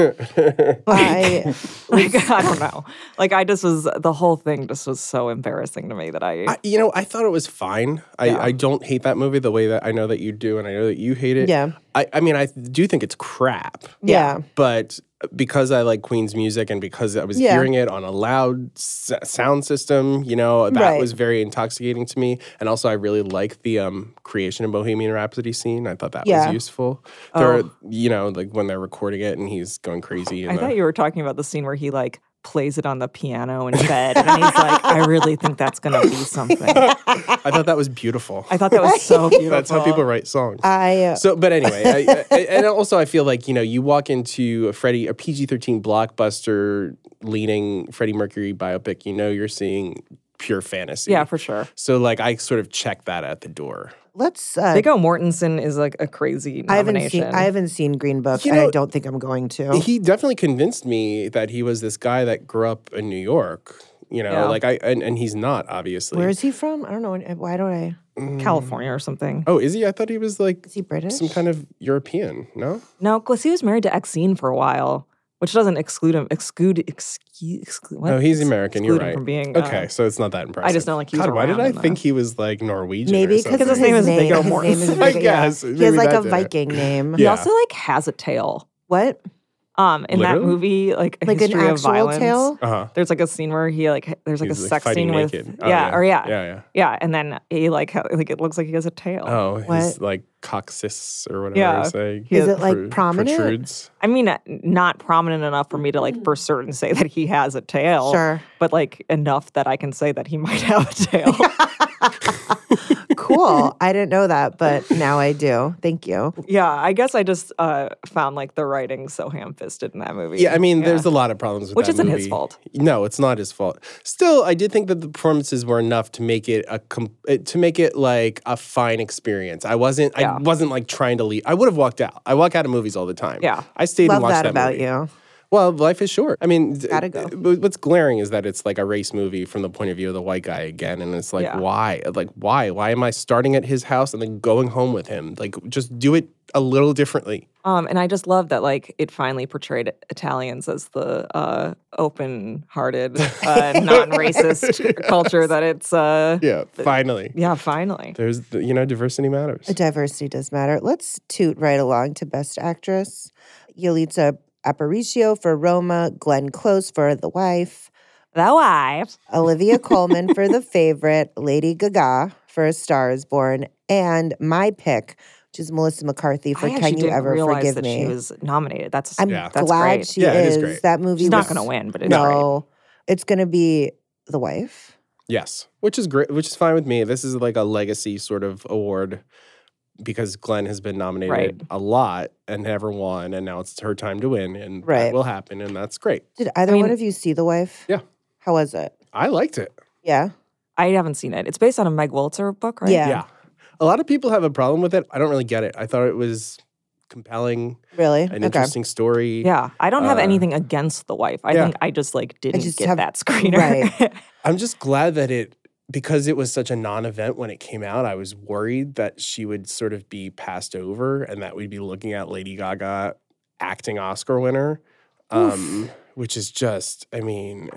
I, Like I don't know. Like I just was the whole thing just was so embarrassing to me that I, I, you know, I thought it was fine. I, Yeah. I don't hate that movie the way that I know that you do, and I know that you hate it. yeah, I, I mean, I do think it's crap, yeah. but because I like Queen's music and because I was Yeah. hearing it on a loud s- sound system, you know, that Right. was very intoxicating to me. And also, I really like the um, creation of Bohemian Rhapsody scene. I thought that Yeah. was useful. There, Oh. are, you know, like when they're recording it and he's going crazy. I And thought you were talking about the scene where he like plays it on the piano in bed. And he's like, I really think that's going to be something. I thought that was beautiful. I thought that was so beautiful. That's how people write songs. I uh, So, but anyway, I, I, and also I feel like, you know, you walk into a Freddie, a P G thirteen blockbuster leaning Freddie Mercury biopic, you know, you're seeing pure fantasy. Yeah, for sure. So, like, I sort of check that at the door. let's. Uh, Viggo Mortensen is like a crazy I haven't nomination. seen. I haven't seen Green Book, You and I know, don't think I'm going to. He definitely convinced me that he was this guy that grew up in New York. You know, Yeah. like I, and, and he's not, obviously. Where is he from? I don't know. Why don't I? California or something. Oh, is he? I thought he was like Is he British? some kind of European, no? No, because he was married to Exene for a while, which doesn't exclude him. Exclude, excuse, exclude what? Oh, he's American. You're Exclude him right. from being. Okay, uh, so it's not that impressive. I just know, like, he was God, why did around I in the- think he was like Norwegian? Maybe or because something? his name is name, Viggo his name is Mortensen. Viggo- I yeah. guess. He has Maybe like a that did it. Viking name. He Yeah. also like has a tail. What? Um, in Literally? that movie, like a Like an history of actual violence. tail? Uh-huh. There's like a scene where he like h- there's like He's, a like, sex fighting scene with naked. Oh, yeah, or yeah, Yeah, yeah. yeah, and then he like ha- like it looks like he has a tail. Oh, his What? like coccyx or whatever Yeah. I say. He Is has- it like Pro- prominent? Protrudes. I mean, uh, not prominent enough for me to like for certain say that he has a tail. Sure. but like enough that I can say that he might have a tail. Cool. I didn't know that, but now I do. Thank you. Yeah, I guess I just uh, found like the writing so ham-fisted in that movie. Yeah, I mean, there's a lot of problems with Which that isn't his movie. fault. No, it's not his fault. Still, I did think that the performances were enough to make it a com- uh, to make it like a fine experience. I wasn't Yeah. I wasn't like trying to leave. I would have walked out. I walk out of movies all the time. Yeah. I stayed Love and watched that that, about movie. you. Well, life is short. I mean, d- Gotta go. uh, what's glaring is that it's like a race movie from the point of view of the white guy again, and it's like, Yeah. why? Like, why? Why am I starting at his house and then going home with him? Like, just do it a little differently. Um, and I just love that like it finally portrayed Italians as the uh, open-hearted, uh, non-racist culture that it's. Uh, Yeah, finally. yeah, finally. There's, the- you know, diversity matters. Diversity does matter. Let's toot right along to Best Actress. Yalitza Aparicio for Roma, Glenn Close for The Wife, The wife. Olivia Colman for The Favorite, Lady Gaga for A Star Is Born, and my pick, which is Melissa McCarthy for I actually Can You didn't Ever realize Forgive that Me? she was nominated. That's I'm Yeah. that's glad great. she Yeah, it is is. great. That movie She's not was- going to win, but it's great. No, it's going to be The Wife. Yes, which is great, which is fine with me. This is like a legacy sort of award because Glenn has been nominated Right. a lot and never won, and now it's her time to win, and Right. that will happen, and that's great. Did either mean- one of you see The Wife? Yeah. How was it? I liked it. Yeah. I haven't seen it. It's based on a Meg Woltzer book, right? Yeah. Yeah. A lot of people have a problem with it. I don't really get it. I thought it was compelling, Really? an okay. interesting story. Yeah, I don't have Uh, anything against The Wife. I yeah. think I just like didn't just get have- that screener. right. I'm just glad that it, because it was such a non-event when it came out, I was worried that she would sort of be passed over and that we'd be looking at Lady Gaga acting Oscar winner, um, which is just, I mean,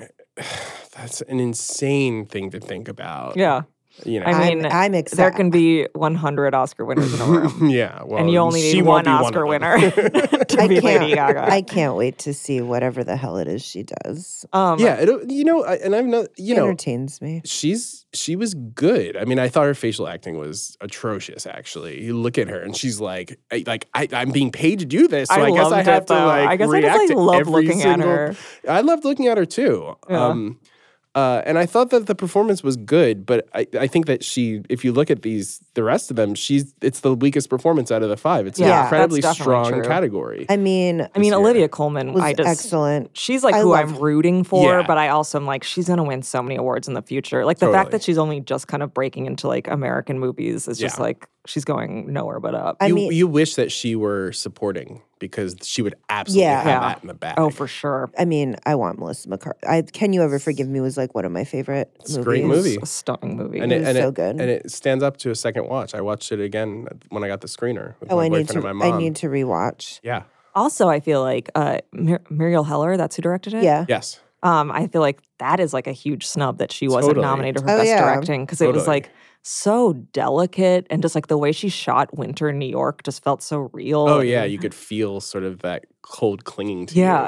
that's an insane thing to think about. yeah, You know, I mean, I'm, I'm excited. there can be one hundred Oscar winners in a room, yeah, well, and you only she need won't one be Oscar one of winner them. to I be can't, Lady Gaga. I can't wait to see whatever the hell it is she does. um, yeah, it, you know, I, and I'm not, you It know, entertains me. she's she was good. I mean, I thought her facial acting was atrocious. Actually, you look at her and she's like, I, like I, I'm being paid to do this, so I, I guess I loved have it, to though. like I guess I react just, like, to love every looking at single. her. I loved looking at her too. Yeah. Um, uh, and I thought that the performance was good, but I, I think that she, if you look at these, the rest of them, she's it's the weakest performance out of the five. It's Yeah, an that's incredibly definitely strong true. category. I mean, I mean, this year. Olivia Colman, was I just excellent. she's like I who love I'm her. rooting for, Yeah. but I also am like she's gonna win so many awards in the future. Like the fact Totally. that she's only just kind of breaking into like American movies is just Yeah. like she's going nowhere but up. I you, mean- you wish that she were supporting because she would absolutely Yeah. have Yeah. that in the back. Oh, for sure. I mean, I want Melissa McCarthy. I, Can You Ever Forgive Me was like one of my favorite It's a movies. great movie. It's a stunning movie. and It it, was and so it, good. and it stands up to a second watch. I watched it again when I got the screener with Oh, my I need boyfriend to. and my mom. I need to rewatch. Yeah. Also, I feel like uh, Mur- Muriel Heller, that's who directed it. Yeah. Yes. Um, I feel like that is like a huge snub that she wasn't Totally. nominated for Oh, best yeah. directing because it was Totally. like so delicate and just like the way she shot Winter in New York just felt so real. Oh yeah, and- you could feel sort of that cold clinging to you. yeah.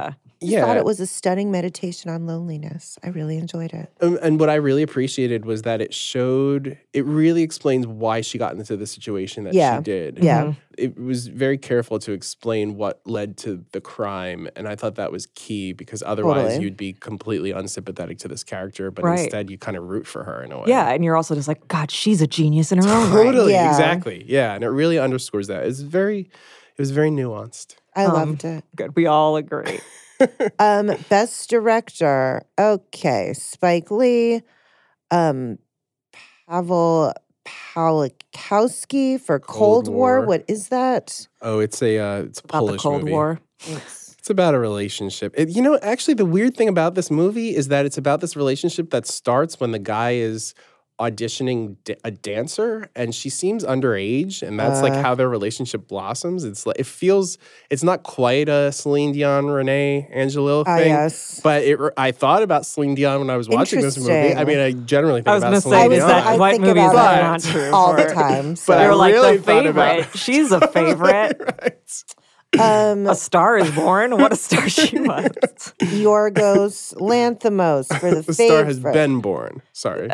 yeah. thought it was a stunning meditation on loneliness. I really enjoyed it. Um, and what I really appreciated was that it showed, it really explains why she got into the situation that Yeah. she did. Yeah. Mhm. It was very careful to explain what led to the crime. And I thought that was key because otherwise Totally. you'd be completely unsympathetic to this character, but Right. instead you kind of root for her in a way. Yeah, and you're also just like, God, she's a genius in her own right. Totally, Yeah. exactly. Yeah, and it really underscores that. It's very, it was very nuanced. I Um, loved it. Good. We all agree. Um, best director. Okay, Spike Lee, um, Pavel Pawlikowski for Cold, Cold War. War. What is that? Oh, it's a uh, it's a About Polish the Cold movie. War. It's about a relationship. It, you know, actually, the weird thing about this movie is that it's about this relationship that starts when the guy is auditioning d- a dancer, and she seems underage, and that's like Uh. how their relationship blossoms. It's like it feels. It's not quite a Celine Dion, Renee Angelil Ah, thing. yes. But it, I thought about Celine Dion when I was watching this movie. I Interesting. mean, I generally think I was about going to Celine say, was is Dion. like- that I what think movie is about that it not true All for? the time. So. But I You're like really the thought about- favorite. She's a favorite. Right. um, A Star is Born. What a star she was. Yorgos Lanthimos for the, The star has favorite. been born. Sorry.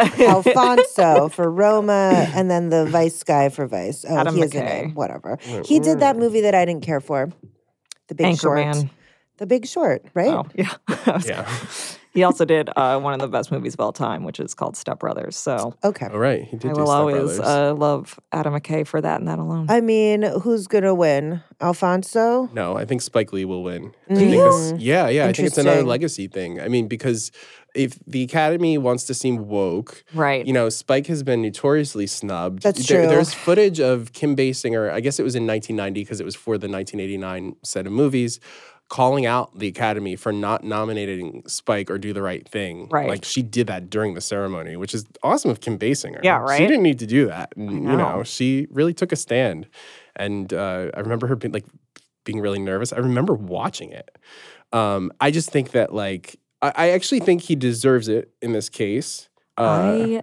Alfonso for Roma, and then the Vice guy for Vice. Oh, Adam he has a McKay. name. Whatever. He did that movie that I didn't care for. The Big Short. Anchorman. The Big Short, right? Oh, yeah. I was- Yeah. He also did uh, one of the best movies of all time, which is called Step Brothers. So Okay. All right. He did I do will Step always Brothers. uh, love Adam McKay for that and that alone. I mean, who's gonna win? Alfonso? No, I think Spike Lee will win. Do I think you? this- yeah, yeah. I think it's another Interesting. legacy thing. I mean, because if the Academy wants to seem woke, right. you know, Spike has been notoriously snubbed. That's There- true. There's footage of Kim Basinger, I guess it was in nineteen ninety because it was for the nineteen eighty-nine set of movies, calling out the Academy for not nominating Spike or Do the Right Thing. Right. Like she did that during the ceremony, which is awesome of Kim Basinger. Yeah, She right? didn't need to do that. And, you know. know, she really took a stand. And uh, I remember her being like being really nervous. I remember watching it. Um, I just think that like I, I actually think he deserves it in this case. Uh, I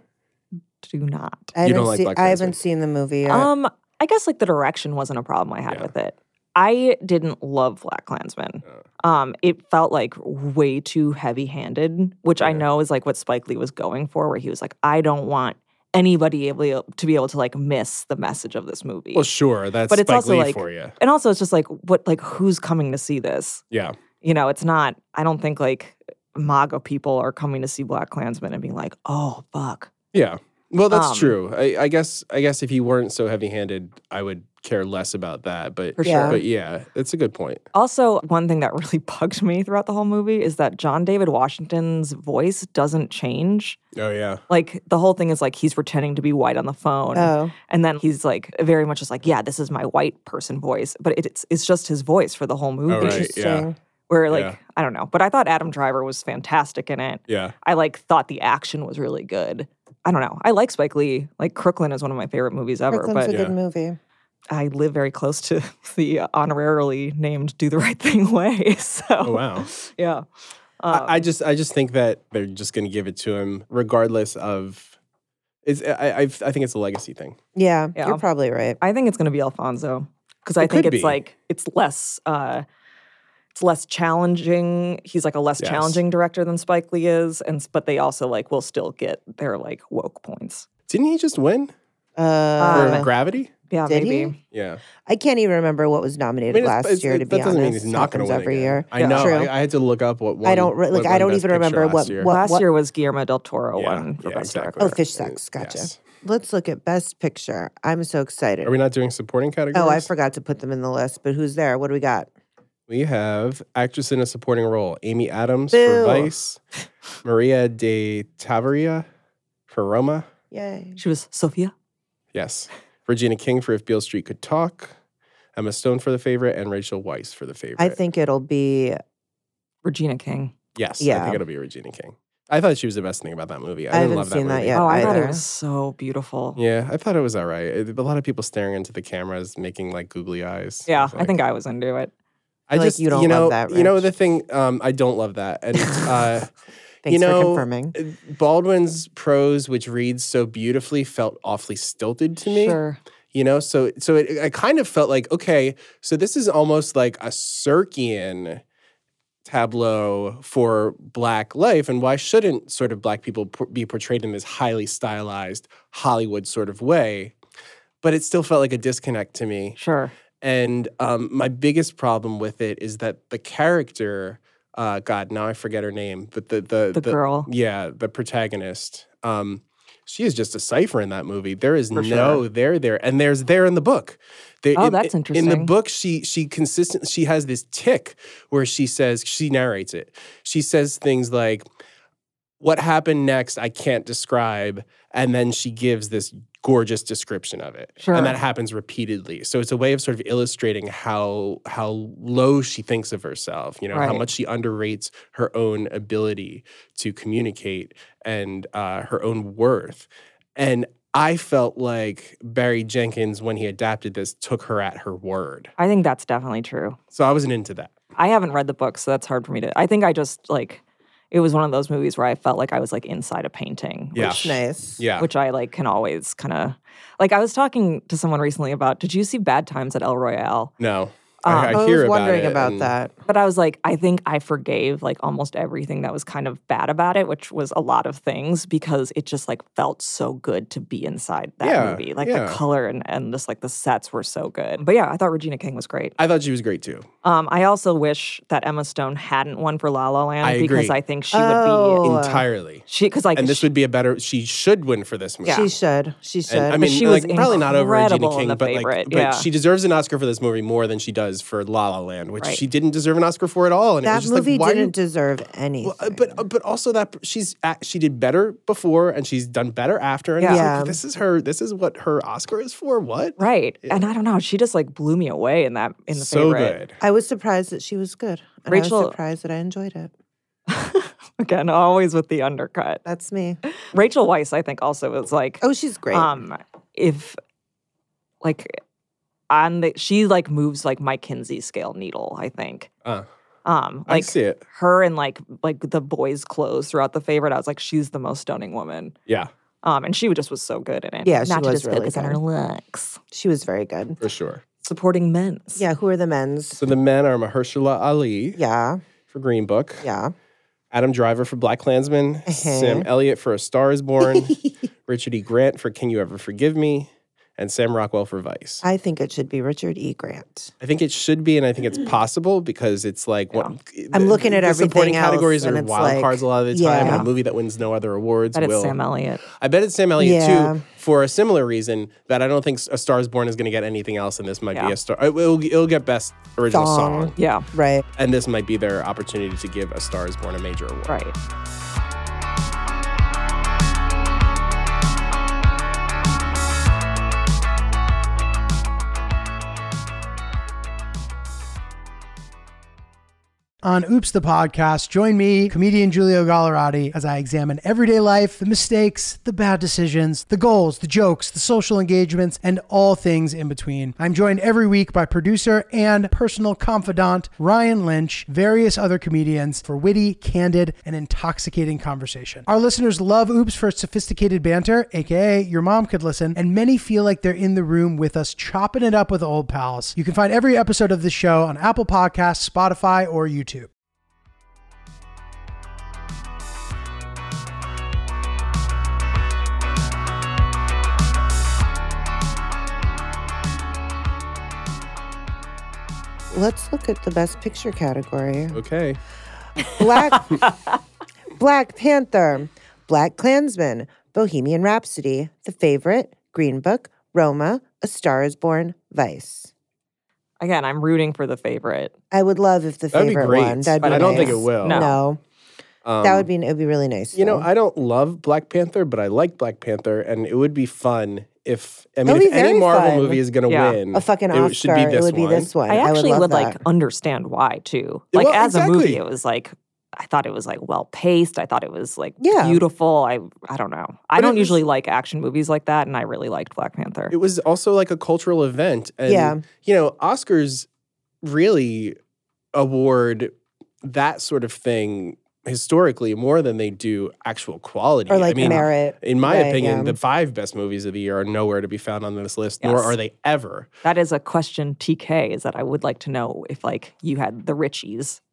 do not. I You don't haven't like seen- Black I Klansman? haven't seen the movie yet. Um, I guess like the direction wasn't a problem I had Yeah. with it. I didn't love Black Klansman. Um, it felt like way too heavy-handed, which I Yeah. know is like what Spike Lee was going for, where he was like, I don't want anybody able to be able to like miss the message of this movie. well, sure, that's But it's Spike also, Lee like- for you. and also, it's just like, what, like, who's coming to see this? Yeah. You know, it's not. I don't think like MAGA people are coming to see Black Klansman and being like, oh fuck. Yeah. Well, that's Um, true. I, I guess. I guess if he weren't so heavy-handed, I would care less about that. But For Yeah. sure. But yeah, it's a good point. Also, one thing that really bugged me throughout the whole movie is that John David Washington's voice doesn't change. Oh yeah. Like the whole thing is like he's pretending to be white on the phone. oh. And then he's like very much just like, yeah, this is my white person voice. But it's it's just his voice for the whole movie. Oh, right. Interesting. Where like, Yeah. I don't know. But I thought Adam Driver was fantastic in it. Yeah. I like thought the action was really good. I don't know. I like Spike Lee. Like Crooklyn is one of my favorite movies ever. Brooklyn's but a good Yeah. movie. I live very close to the honorarily named Do the Right Thing way. So Oh wow. yeah. Um, I, I just. I just think that they're just going to give it to him, regardless of. It's. I. I, I think it's a legacy thing. Yeah, Yeah. you're probably right. I think it's going to be Alfonso because I It think could it's be. like it's less uh it's less challenging. He's like a less Yes. challenging director than Spike Lee is, and s- but they also like will still get their like woke points. Didn't he just win Uh, for Um, Gravity? Yeah, Did maybe. he? Yeah. I can't even remember what was nominated I mean, it's- last it's- year. it- To be that doesn't honest, mean he's not going to Happens win every again. year. I know. True. I, I had to look up what. Won, I don't re- what like. I won don't Best even Picture remember last what, year. what. Last what- year was Guillermo del Toro Yeah, won for yeah, Best exactly. Oh, Director. Fish Uh, Sex. Gotcha. yes. Let's look at Best Picture. I'm so excited. Are we not doing supporting categories? Oh, I forgot to put them in the list. But who's there? What do we got? We have actress in a supporting role: Amy Adams Boo. for Vice, Maria de Tavaria for Roma. Yay! She was Sophia. Yes, Regina King for If Beale Street Could Talk, Emma Stone for The Favorite, and Rachel Weisz for The Favorite. I think it'll be. Regina King. yes, I Yeah. think it'll be Regina King. I thought she was the best thing about that movie. I, I didn't haven't love seen that that movie. yet. oh, I thought it either. was so beautiful. Yeah, I thought it was all right. It- a lot of people staring into the cameras, making like googly eyes. Yeah, was I like- think I was into it. I feel like just you don't you know love that, you know Rich. the thing. Um, I don't love that, and uh, Thanks you know, for confirming. Baldwin's prose, which reads so beautifully, felt awfully stilted to me. Sure. You know, so so it, I kind of felt like, okay, so this is almost like a Sirkian tableau for Black life, and why shouldn't sort of Black people p- be portrayed in this highly stylized Hollywood sort of way? But it still felt like a disconnect to me. Sure. And um, my biggest problem with it is that the character, uh, God, now I forget her name, but the the, The girl. yeah, the protagonist. Um, she is just a cipher in that movie. There is For no sure. there there, and there's there in the book. There- Oh, in- that's In the interesting. book, she she consistent. She has this tick where she says she narrates it. She says things like, "What happened next, I can't describe," and then she gives this gorgeous description of it. Sure. And that happens repeatedly. So it's a way of sort of illustrating how how low she thinks of herself, you know, how Right. much she underrates her own ability to communicate and uh, her own worth. And I felt like Barry Jenkins, when he adapted this, took her at her word. I think that's definitely true. So I wasn't into that. I haven't read the book, so that's hard for me to. I think I just like it was one of those movies where I felt like I was like inside a painting. Yeah. Which, Nice. Yeah. which I like can always kind of like. I was talking to someone recently about. Did you see Bad Times at El Royale? No. Um, I, I I hear was about wondering it, about and- that. But I was like, I think I forgave like almost everything that was kind of bad about it, which was a lot of things because it just like felt so good to be inside that Yeah, movie. Like yeah. the color and, and just like the sets were so good. But yeah, I thought Regina King was great. I thought she was great too. Um, I also wish that Emma Stone hadn't won for La La Land I because agree. I think she Oh. would be Entirely. she because like And this she, would be a better, she should win for this movie. Yeah. She should. She should. And, I mean, she was like, probably not over Regina incredible in King, The but like, Favorite, but yeah. she deserves an Oscar for this movie more than she does for La La Land, which Right. she didn't deserve an Oscar for at all. And it that was just movie like, why didn't you, deserve anything. well, uh, but uh, but also that she's act- she did better before and she's done better after. And Yeah. it's Yeah. like, this is her. This is what her Oscar is for. What? right. And I don't know, she just like blew me away in that in the so favorite. good. I was surprised that she was good. And I Rachel- was surprised that I enjoyed it. Again, always with the undercut. That's me. Rachel Weisz, I think, also was like Oh, she's great. um if like on the she like moves like my Kinsey scale needle, I think. Uh, Um I like see it. her and like like the boys' clothes throughout the favorite, I was like, she's the most stunning woman. Yeah, Um, and she just was so good in it. Yeah, she Not to was just really focus on good. her looks. she was very good. for sure. Supporting men's. Yeah, who are the men's? So the men are Mahershala Ali Yeah, for Green Book, yeah. Adam Driver for Black Klansman, Uh-huh. Sam Elliott for A Star Is Born, Richard E. Grant for Can You Ever Forgive Me, and Sam Rockwell for Vice. I think it should be Richard E. Grant. I think it should be, and I think it's possible because it's like what I'm looking at the supporting everything else, categories and are it's wild like- cards a lot of the time. yeah. And a movie that wins no other awards But it's will. Sam Elliott. I bet it's Sam Elliott Yeah. too, for a similar reason that I don't think A Star Is Born is going to get anything else, and this might Yeah. be a star. It will, it'll get best original Song. song. Yeah, Right. and this might be their opportunity to give A Star Is Born a major award. right. On Oops the Podcast, join me, comedian Giulio Gallerati, as I examine everyday life, the mistakes, the bad decisions, the goals, the jokes, the social engagements, and all things in between. I'm joined every week by producer and personal confidant Ryan Lynch, various other comedians for witty, candid, and intoxicating conversation. Our listeners love Oops for its sophisticated banter, aka your mom could listen, and many feel like they're in the room with us chopping it up with old pals. You can find every episode of the show on Apple Podcasts, Spotify, or YouTube. Let's look at the best picture category. Okay. Black Black Panther, Black Klansman, Bohemian Rhapsody, The Favorite, Green Book, Roma, A Star Is Born, Vice. Again, I'm rooting for the favorite. I would love if the That'd be favorite great, won. That'd but be I don't think nice. it will. No. No, Um, that would be. It would be really nice. You know, though. I don't love Black Panther, but I like Black Panther, and it would be fun if I mean, That'd if be any very Marvel fun. movie is going to Yeah. win, a fucking it Oscar. should be this it would be one. this one. I actually would, would, love like that. understand why too. Well, Like as exactly. a movie, it was like I thought it was like well paced. I thought it was like Yeah. beautiful. I I don't know. I But don't it was- usually like action movies like that, and I really liked Black Panther. It was also like a cultural event, and Yeah. you know, Oscars really award that sort of thing historically more than they do actual quality. or like I mean, merit. in my Right, opinion, yeah. the five best movies of the year are nowhere to be found on this list, nor Yes. are they ever. That is a question, T K. Is that I would like to know if like you had the Richies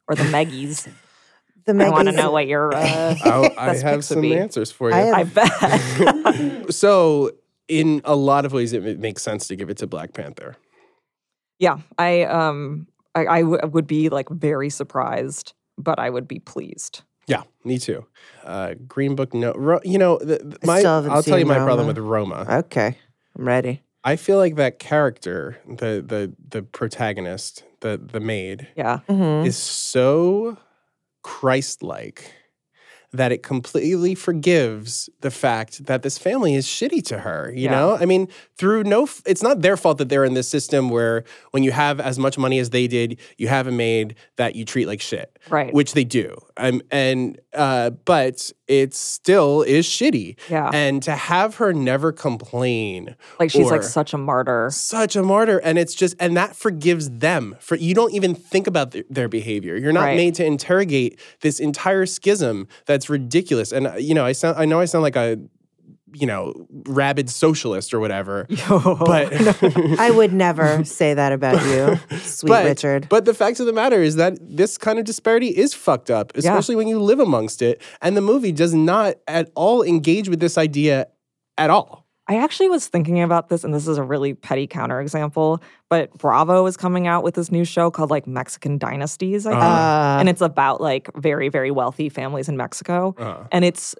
or the Meggies. The I want to Meggies- know what your uh, I'll, I best have picks would some be. answers for you. I I bet. So, in a lot of ways, it, it makes sense to give it to Black Panther. Yeah, I um I, I w- would be like very surprised, but I would be pleased. Yeah, me too. Uh, Green Book, no. Ro- you know, the, the- I my, still haven't I'll tell you seen my problem Roma. with Roma. Okay, I'm ready. I feel like that character, the the the protagonist, the the maid, Yeah. Mhm. is so Christ-like that it completely forgives the fact that this family is shitty to her, you Yeah. know? I mean, through no, f- it's not their fault that they're in this system where when you have as much money as they did, you have a maid that you treat like shit. Right. Which they do. Um, and, uh, but it still is shitty. Yeah. And to have her never complain. Like she's like or- such a martyr. such a martyr, and it's just, and that forgives them. For you don't even think about th- their behavior. You're not Right. made to interrogate this entire schism that's ridiculous. And uh, you know, I sound, I know I sound like a, you know, rabid socialist or whatever, but I would never say that about you, sweet but, Richard. But the fact of the matter is that this kind of disparity is fucked up, especially when you live amongst it. And the movie does not at all engage with this idea at all. I actually was thinking about this, and this is a really petty counterexample, but Bravo is coming out with this new show called like Mexican Dynasties, I think. Uh, and it's about like very, very wealthy families in Mexico. Uh, And it's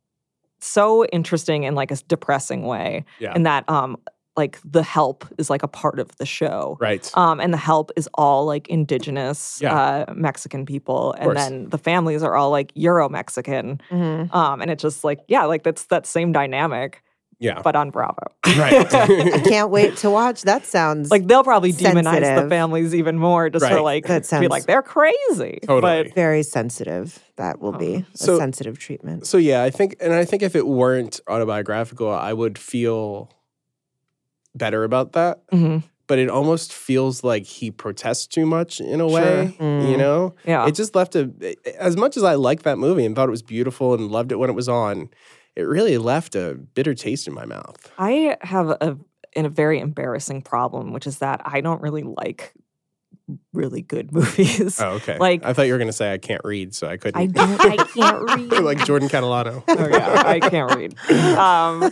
so interesting in like a depressing way. yeah. In that um like the help is like a part of the show. Right. Um, and the help is all like indigenous Yeah. uh, Mexican people, and course. then the families are all like Euro Mexican. mhm. Um, and it's just like yeah, like that's that same dynamic, Yeah. but on Bravo. Right. I can't wait to watch. That sounds Like they'll probably demonize Sensitive. the families even more just for Right. like That be sounds- like they're crazy. Totally. very sensitive. That will be a So- sensitive treatment. So yeah, I think, and I think if it weren't autobiographical, I would feel better about that. But mhm. But it almost feels like he protests too much in a Sure. way, Mm. you know? Yeah. It just left a, as much as I liked that movie and thought it was beautiful and loved it when it was on, it really left a bitter taste in my mouth. I have a in a very embarrassing problem, which is that I don't really like really good movies. Oh, okay. Like- I thought you were going to say I can't read, so I couldn't. I don't. I can't read. like Jordan Catalano. Oh yeah, I can't read. Um,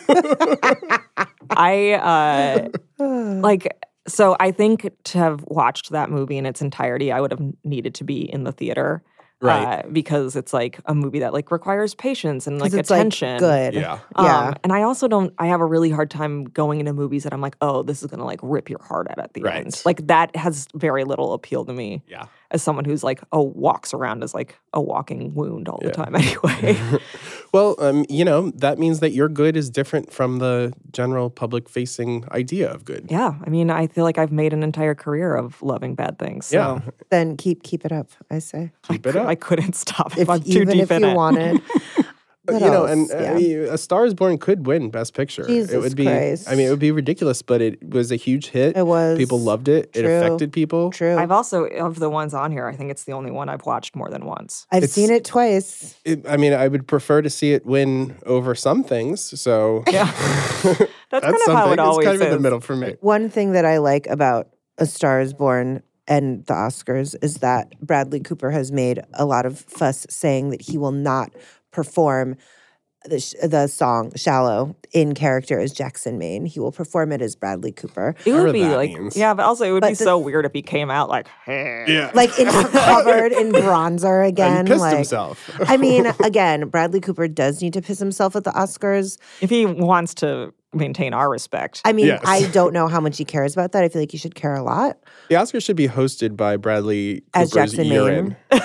I uh, like so. I think to have watched that movie in its entirety, I would have needed to be in the theater, Right. Uh, because it's like a movie that like requires patience and like 'Cause it's attention. like good. Yeah. Um, Yeah. and I also don't. I have a really hard time going into movies that I'm like, oh, this is gonna like rip your heart out at the Right. end. Like that has very little appeal to me Yeah. as someone who's like, oh, walks around as like a walking wound all Yeah. the time anyway. Well, um, you know, that means that your good is different from the general public facing idea of good. Yeah, I mean, I feel like I've made an entire career of loving bad things. So Yeah. Then keep keep it up. I say. Keep I, it cou- up. I couldn't stop if, If I'm too even deep if in you it. wanted. What you know, else? and uh, Yeah. I mean, A Star Is Born could win Best Picture. it Jesus would be. Christ. I mean, it would be ridiculous, but it was a huge hit. It was. People loved it. It True. affected people. True. I've also of the ones on here, I think it's the only one I've watched more than once. I've it's- seen it twice. It, I mean, I would prefer to see it win over some things. So Yeah, that's, that's kind of something. how it it's always kind of in the is. middle for me. One thing that I like about A Star Is Born and the Oscars is that Bradley Cooper has made a lot of fuss saying that he will not perform the, sh- the song Shallow in character as Jackson Maine. He will perform it as Bradley Cooper. It Whatever would be that like, means. yeah, but also it would But be the- so weird if he came out like, hey. Yeah. Like in, covered in bronzer again. And he pissed like, himself. I mean, again, Bradley Cooper does need to piss himself at the Oscars. If he wants to maintain our respect. I mean, Yes. I don't know how much he cares about that. I feel like he should care a lot. The Oscars should be hosted by Bradley As Cooper's Jackson urine. Maine.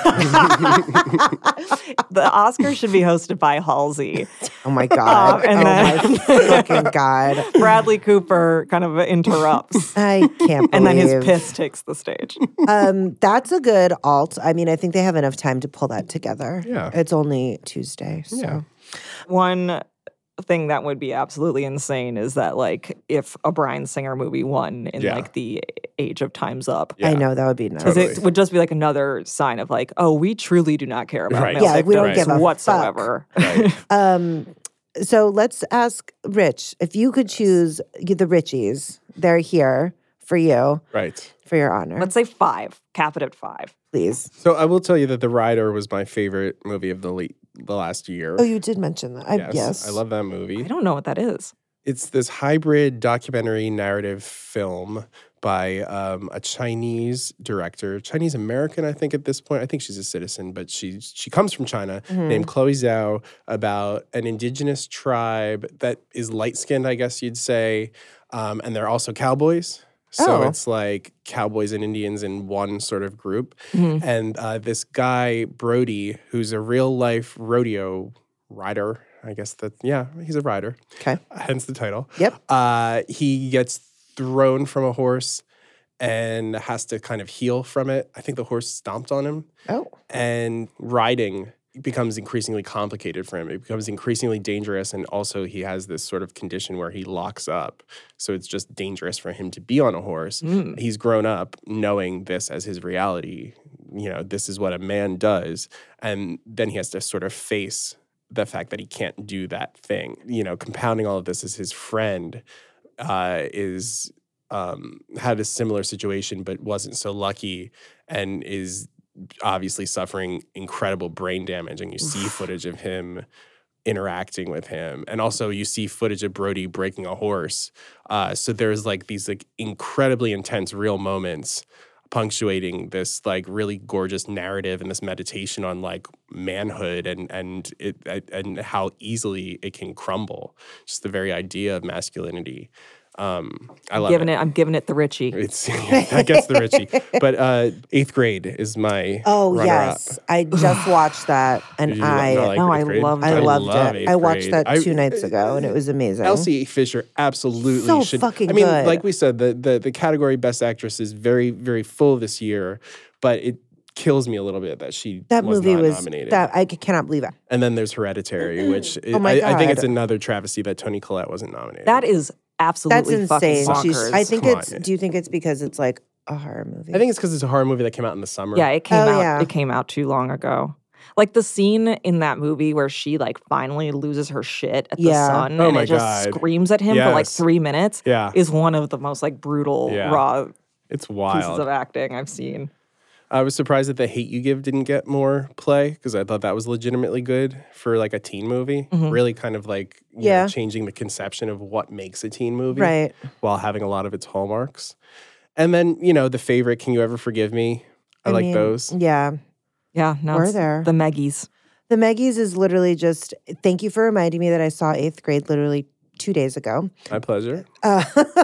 The Oscars should be hosted by Halsey. Oh my God. Um, and oh then- my fucking God. Bradley Cooper kind of interrupts. I can't believe. And then his piss takes the stage. Um, that's a good alt. I mean, I think they have enough time to pull that together. Yeah. It's only Tuesday. So. Yeah. One thing that would be absolutely insane is that like if a Bryan Singer movie won in Yeah. like the age of Time's Up. Yeah. I know that would be nice. Because Totally. it would just be like another sign of like, oh, we truly do not care about Right. male Yeah, we don't victims give a whatsoever. Right. Um, so let's ask Rich if you could choose the Richies. They're here for you, Right. for your honor. Let's say five. Cap it at five. please. So I will tell you that The Rider was my favorite movie of the le- the last year. Oh, you did mention that. I, yes, yes. I love that movie. I don't know what that is. It's this hybrid documentary narrative film by um, a Chinese director, Chinese American, I think at this point. I think she's a citizen, but she she comes from China, Mhm. named Chloe Zhao, about an indigenous tribe that is light skinned, I guess you'd say, um, and they're also cowboys. So Oh. it's like cowboys and Indians in one sort of group. Mhm. And uh, this guy, Brody, who's a real life rodeo rider, I guess that, yeah, he's a rider. Okay. Hence the title. Yep. Uh, he gets thrown from a horse and has to kind of heal from it. I think the horse stomped on him. Oh. And riding becomes increasingly complicated for him. It becomes increasingly dangerous. And also he has this sort of condition where he locks up. So it's just dangerous for him to be on a horse. Mm. He's grown up knowing this as his reality. You know, this is what a man does. And then he has to sort of face the fact that he can't do that thing. You know, compounding all of this is his friend uh, is um, had a similar situation but wasn't so lucky and is obviously suffering incredible brain damage. And you see footage of him interacting with him. And also you see footage of Brody breaking a horse. Uh, so there's like these like incredibly intense real moments punctuating this like really gorgeous narrative and this meditation on like manhood and and it and how easily it can crumble. Just the very idea of masculinity. Um, I love Giving it. it. I'm giving it the Richie. It's yeah, that gets the Richie. But uh, eighth grade is my Oh, runner-up. yes. I just watched that and Did you I not like No, eighth I grade? loved I it. loved love it. eighth I watched grade. that I- two nights ago and it was amazing. Elsie Fisher absolutely So should. fucking I mean, good. like we said, the, the the category Best Actress is very very full this year, but it kills me a little bit that she That was movie not was nominated. that I c- cannot believe it. And then there's Hereditary, which Oh my I, I think God. it's another travesty that Toni Collette wasn't nominated. That is absolutely That's fucking insane. bonkers. She's, I think Come it's. on. Do you think it's because it's like a horror movie? I think it's because it's a horror movie that came out in the summer. Yeah, it came Oh, out. yeah. It came out too long ago. Like the scene in that movie where she like finally loses her shit at Yeah. the sun Oh and my it just God. screams at him for like Yes. three minutes Yeah, is one of the most like brutal Yeah. raw it's pieces wild. of acting I've seen. I was surprised that The Hate U Give didn't get more play because I thought that was legitimately good for like a teen movie. Mhm. Really kind of like you Yeah. know, changing the conception of what makes a teen movie Right. while having a lot of its hallmarks. And then, you know, the favorite, Can You Ever Forgive Me? I, like mean, those. Yeah. Yeah, no, We're it's there. the Meggies. The Meggies is literally just. Thank you for reminding me that I saw eighth grade literally two days ago. My pleasure. Uh,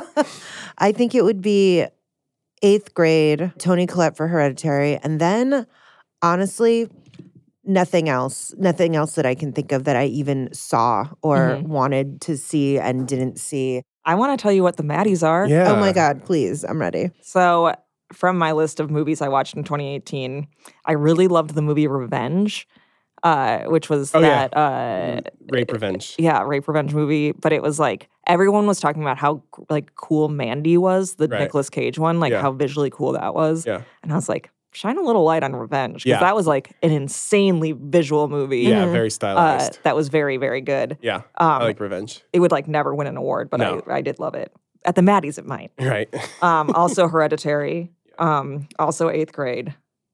I think it would be eighth grade, Toni Collette for Hereditary, and then honestly, nothing else. Nothing else that I can think of that I even saw or Mhm. wanted to see and didn't see. I want to tell you what the Maddies are. Yeah. Oh my God, please, I'm ready. So, from my list of movies I watched in twenty eighteen, I really loved the movie Revenge, uh, which was Oh, yeah. that, uh, Rape Revenge. yeah, rape revenge movie. But it was like everyone was talking about how like cool Mandy was, the Right. Nicolas Cage one, like Yeah. how visually cool that was. Yeah. And I was like, shine a little light on Revenge because Yeah. that was like an insanely visual movie. Yeah, Mhm. very Uh, stylized. that was very, very good. yeah, Um, I like Revenge. it would like never win an award, but No. I, I did love it. At the Maddies, it might. Right. Um, also Hereditary. Um, also eighth grade.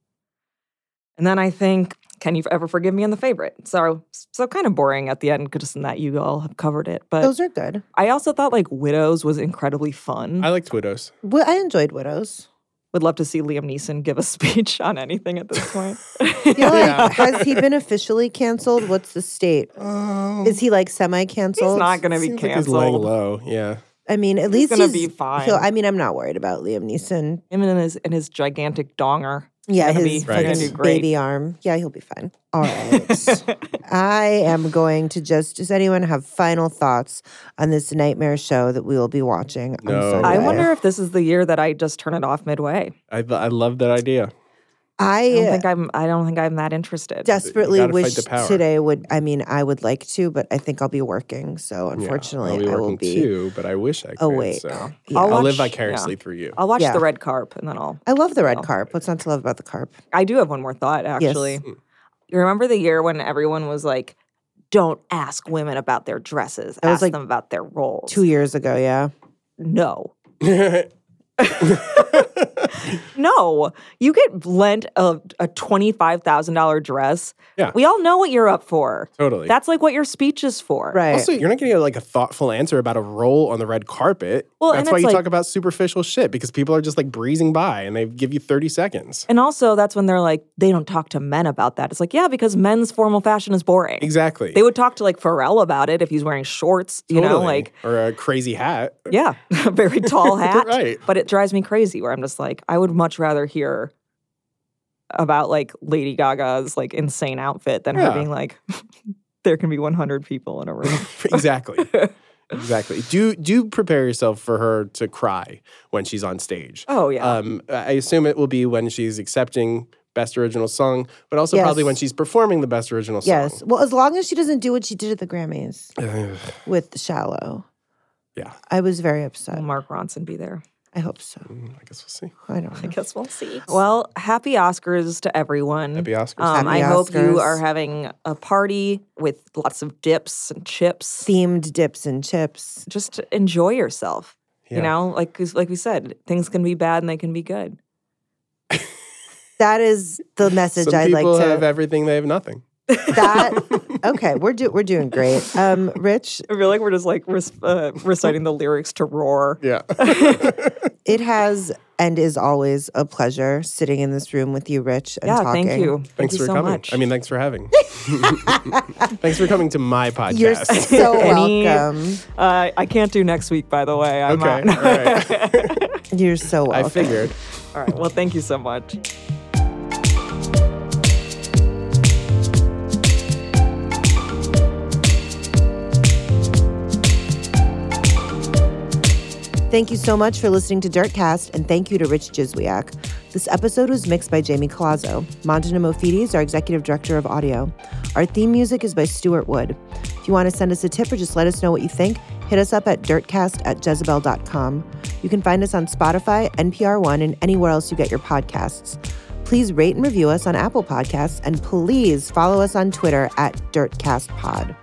And then I think, Can You Ever Forgive Me? And The Favorite. So, so kind of boring at the end, just in that you all have covered it. But Those are good. I also thought like Widows was incredibly fun. I liked Widows. Well, I enjoyed Widows. Would love to see Liam Neeson give a speech on anything at this point. Yeah, like, Yeah. has he been officially canceled? What's the state? Oh, Is he like semi-canceled? He's not going to be seems like he's laying canceled. low. Yeah. I mean, at He's least gonna he's be fine. he'll- I mean, I'm not worried about Liam Neeson. Him and his and his gigantic donger. Yeah, gonna his be- Right. fucking gonna do great. baby arm. Yeah, he'll be fine. All right. I am going to just, does anyone have final thoughts on this nightmare show that we will be watching on No. Sunday? I wonder if this is the year that I just turn it off midway. I, I love that idea. I don't I think I'm. I don't think I'm that interested. desperately gotta fight wish the power. today would, I mean, I would like to, but I think I'll be working. So Yeah, unfortunately, I'll be I working will be too, but I wish I could. awake. So. Yeah. I'll I'll watch- live vicariously yeah. through you. I'll watch Yeah. the red carp and then I'll. I love the red Oh. carp. What's not to love about the carp? I do have one more thought actually. Mm. You remember the year when everyone was like, "Don't ask women about their dresses. That was ask like them about their roles." Two years ago, yeah. No, No, you get lent a, a twenty-five thousand dollars dress. Yeah. We all know what you're up for. Totally. That's like what your speech is for. Right. Also, you're not getting like a thoughtful answer about a role on the red carpet. Well, that's and why it's you like- talk about superficial shit, because people are just like breezing by and they give you thirty seconds. And also, that's when they're like, they don't talk to men about that. It's like, yeah, because men's formal fashion is boring. Exactly. They would talk to like Pharrell about it if he's wearing shorts, you know, Totally. like, or a crazy hat. yeah, a very tall hat. Right. But it drives me crazy where I'm just like, I would much rather hear about like Lady Gaga's like insane outfit than Yeah. her being like, there can be one hundred people in a room. Exactly. Exactly. Do do prepare yourself for her to cry when she's on stage. Oh, yeah. Um, I assume it will be when she's accepting Best Original Song, but also Yes. probably when she's performing the Best Original Song. Yes. Well, as long as she doesn't do what she did at the Grammys Ugh. with Shallow. Yeah. I was very upset. Will Mark Ronson be there? I hope so. Mm, I guess we'll see. I don't I know. guess we'll see. Well, happy Oscars to everyone. Happy Oscars. Um, Happy I hope you Oscars. are having a party with lots of dips and chips. Themed dips and chips. Just enjoy yourself. Yeah. You know, like 'cause like we said, things can be bad and they can be good. That is the message Some I'd like people to. have everything, they have nothing. that okay, we're do we're doing great. Um, Rich, I feel like we're just like rec- uh, reciting the lyrics to Roar. Yeah. it has and is always a pleasure sitting in this room with you, Rich, and Yeah, talking. thank you. Thank Thanks you for so coming. much. I mean, thanks for having. Thanks for coming to my podcast. You're so Any- welcome. uh, I can't do next week, by the way. I'm Okay. not. All right. You're so welcome. I figured. All right. Well, thank you so much. Thank you so much for listening to Dirtcast, and thank you to Rich Jizwiak. This episode was mixed by Jamie Colazzo. Montana Mofidi is our executive director of audio. Our theme music is by Stuart Wood. If you want to send us a tip or just let us know what you think, hit us up at dirtcast at jezebel dot com. You can find us on Spotify, N P R One, and anywhere else you get your podcasts. Please rate and review us on Apple Podcasts, and please follow us on Twitter at DirtcastPod.